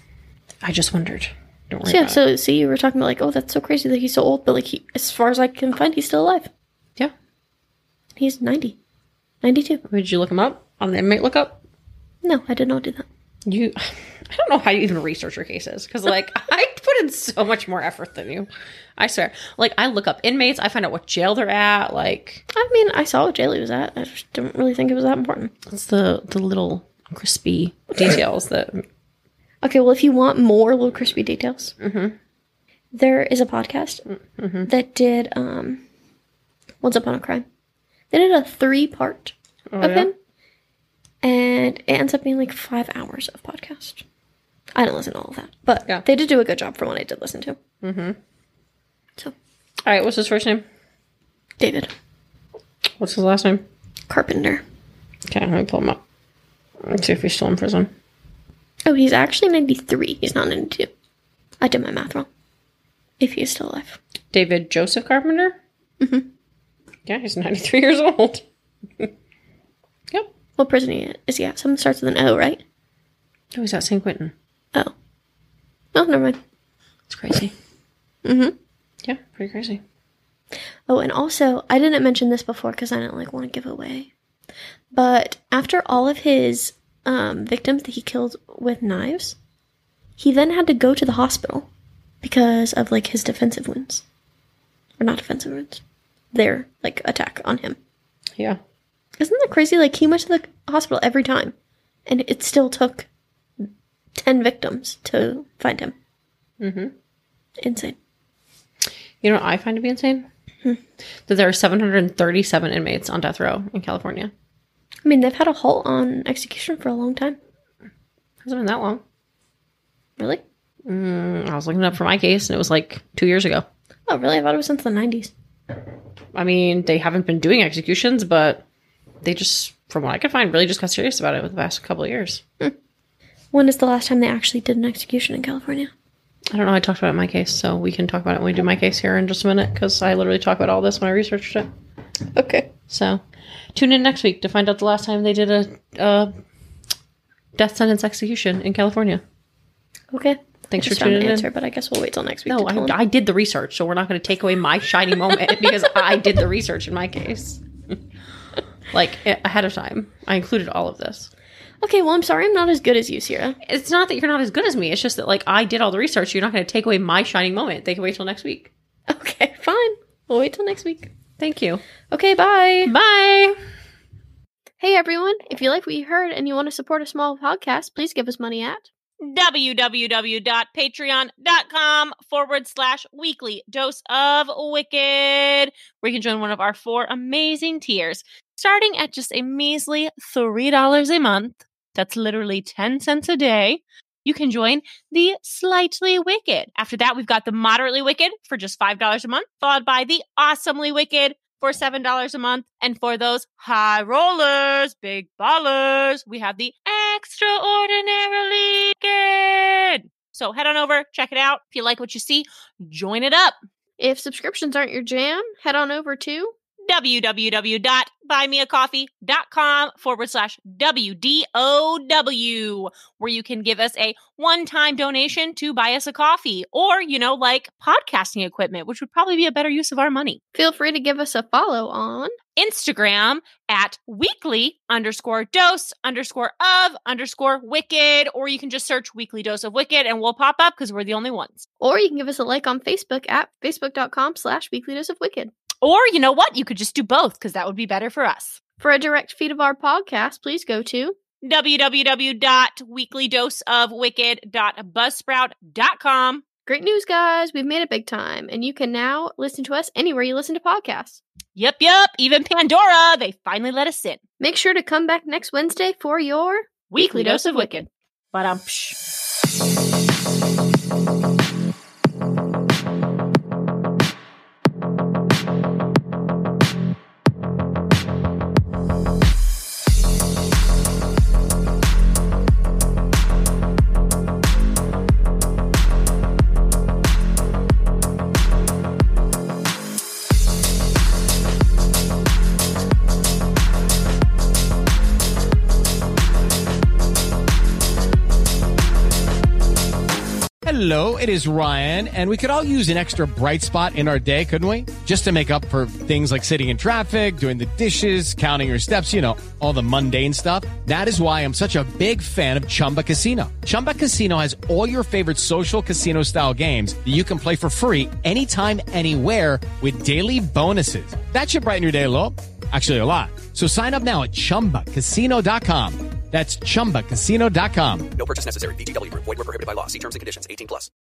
Speaker 2: I just wondered. Don't worry
Speaker 3: so, yeah,
Speaker 2: about
Speaker 3: so
Speaker 2: it.
Speaker 3: see, you were talking about, like, oh, that's so crazy that he's so old, but, like, he, as far as I can find, he's still alive.
Speaker 2: Yeah.
Speaker 3: He's ninety. ninety-two.
Speaker 2: Did you look him up on the inmate lookup?
Speaker 3: No, I did not do that.
Speaker 2: You... I don't know how you even research your cases, because, like, I put in so much more effort than you. I swear. Like, I look up inmates, I find out what jail they're at, like...
Speaker 3: I mean, I saw what jail he was at. I just didn't really think it was that important.
Speaker 2: It's the, the little crispy details that...
Speaker 3: Okay, well, if you want more little crispy details,
Speaker 2: Mm-hmm.
Speaker 3: there is a podcast
Speaker 2: Mm-hmm.
Speaker 3: that did um, Once Upon a Crime. They did a three-part
Speaker 2: Oh,
Speaker 3: of
Speaker 2: yeah?
Speaker 3: him, and it ends up being like five hours of podcast. I didn't listen to all of that, but
Speaker 2: Yeah.
Speaker 3: they did do a good job from what I did listen to.
Speaker 2: Mm-hmm.
Speaker 3: So,
Speaker 2: All right, what's his first name?
Speaker 3: David
Speaker 2: What's his last name?
Speaker 3: Carpenter.
Speaker 2: Okay, let me pull him up. Let's see if he's still in prison.
Speaker 3: Oh, he's actually ninety-three. He's not ninety-two. I did my math wrong. If he is still alive.
Speaker 2: David Joseph Carpenter?
Speaker 3: Mm-hmm.
Speaker 2: Yeah, he's ninety-three years old. Yep.
Speaker 3: What prison he is he at? Something starts with an O, right?
Speaker 2: Oh, he's at San Quentin.
Speaker 3: Oh. Oh, never mind.
Speaker 2: It's crazy.
Speaker 3: Mm-hmm.
Speaker 2: Yeah, pretty crazy.
Speaker 3: Oh, and also, I didn't mention this before because I didn't like want to give away. But after all of his um, victims that he killed with knives, he then had to go to the hospital because of like his defensive wounds. Or not defensive wounds. Their like attack on him.
Speaker 2: Yeah.
Speaker 3: Isn't that crazy? Like he went to the hospital every time. And it still took ten victims to find him.
Speaker 2: Mm-hmm.
Speaker 3: Insane.
Speaker 2: You know what I find to be insane?
Speaker 3: Hmm.
Speaker 2: That there are seven hundred thirty-seven inmates on death row in California.
Speaker 3: I mean, they've had a halt on execution for a long time.
Speaker 2: Hasn't been that long.
Speaker 3: Really?
Speaker 2: Mm, I was looking it up for my case, and it was like two years ago.
Speaker 3: Oh, really? I thought it was since the nineties.
Speaker 2: I mean, they haven't been doing executions, but they just, from what I could find, really just got serious about it with the past couple of years.
Speaker 3: Hmm. When is the last time they actually did an execution in California?
Speaker 2: I don't know. I talked about it in my case, so we can talk about it when we do my case here in just a minute, because I literally talk about all this when I researched it.
Speaker 3: Okay.
Speaker 2: So, tune in next week to find out the last time they did a, a death sentence execution in California.
Speaker 3: Okay.
Speaker 2: Thanks
Speaker 3: I
Speaker 2: for
Speaker 3: just found
Speaker 2: tuning
Speaker 3: an
Speaker 2: in.
Speaker 3: answer, but I guess we'll wait till next week.
Speaker 2: No,
Speaker 3: to tell
Speaker 2: I,
Speaker 3: them.
Speaker 2: I did the research, so we're not going to take away my shining moment because I did the research in my case. Like, ahead of time. I included all of this.
Speaker 3: Okay, well, I'm sorry I'm not as good as you, Sierra.
Speaker 2: It's not that you're not as good as me. It's just that, like, I did all the research. You're not going to take away my shining moment. They can wait till next week.
Speaker 3: Okay, fine. We'll wait till next week.
Speaker 2: Thank you.
Speaker 3: Okay, bye.
Speaker 2: Bye.
Speaker 3: Hey, everyone. If you like what you heard and you want to support a small podcast, please give us money at
Speaker 2: www.patreon.com forward slash weekly dose of wicked, where you can join one of our four amazing tiers, starting at just a measly three dollars a month. That's literally ten cents a day. You can join the Slightly Wicked. After that, we've got the Moderately Wicked for just five dollars a month, followed by the Awesomely Wicked for seven dollars a month. And for those high rollers, big ballers, we have the extraordinarily good. So head on over, check it out. If you like what you see, join it up.
Speaker 3: If subscriptions aren't your jam, head on over to
Speaker 2: www.buymeacoffee.com forward slash WDOW, where you can give us a one-time donation to buy us a coffee or, you know, like podcasting equipment, which would probably be a better use of our money.
Speaker 3: Feel free to give us a follow on
Speaker 2: Instagram at weekly underscore dose underscore of underscore wicked, or you can just search weekly dose of wicked and we'll pop up because we're the only ones.
Speaker 3: Or you can give us a like on Facebook at facebook.com slash weekly dose of wicked.
Speaker 2: Or you know what? You could just do both because that would be better for us.
Speaker 3: For a direct feed of our podcast, please go to
Speaker 2: www.weeklydoseofwicked.buzzsprout.com.
Speaker 3: Great news, guys. We've made it big time, and you can now listen to us anywhere you listen to podcasts.
Speaker 2: Yep, yep. Even Pandora. They finally let us in.
Speaker 3: Make sure to come back next Wednesday for your
Speaker 2: Weekly Dose of Wicked. But um.
Speaker 4: Hello, it is Ryan, and we could all use an extra bright spot in our day, couldn't we? Just to make up for things like sitting in traffic, doing the dishes, counting your steps, you know, all the mundane stuff. That is why I'm such a big fan of Chumba Casino. Chumba Casino has all your favorite social casino-style games that you can play for free anytime, anywhere with daily bonuses. That should brighten your day a little. Actually, a lot. So sign up now at chumba casino dot com. That's chumba casino dot com.
Speaker 5: No purchase necessary. V G W Group. Void where prohibited by law. See terms and conditions. eighteen plus.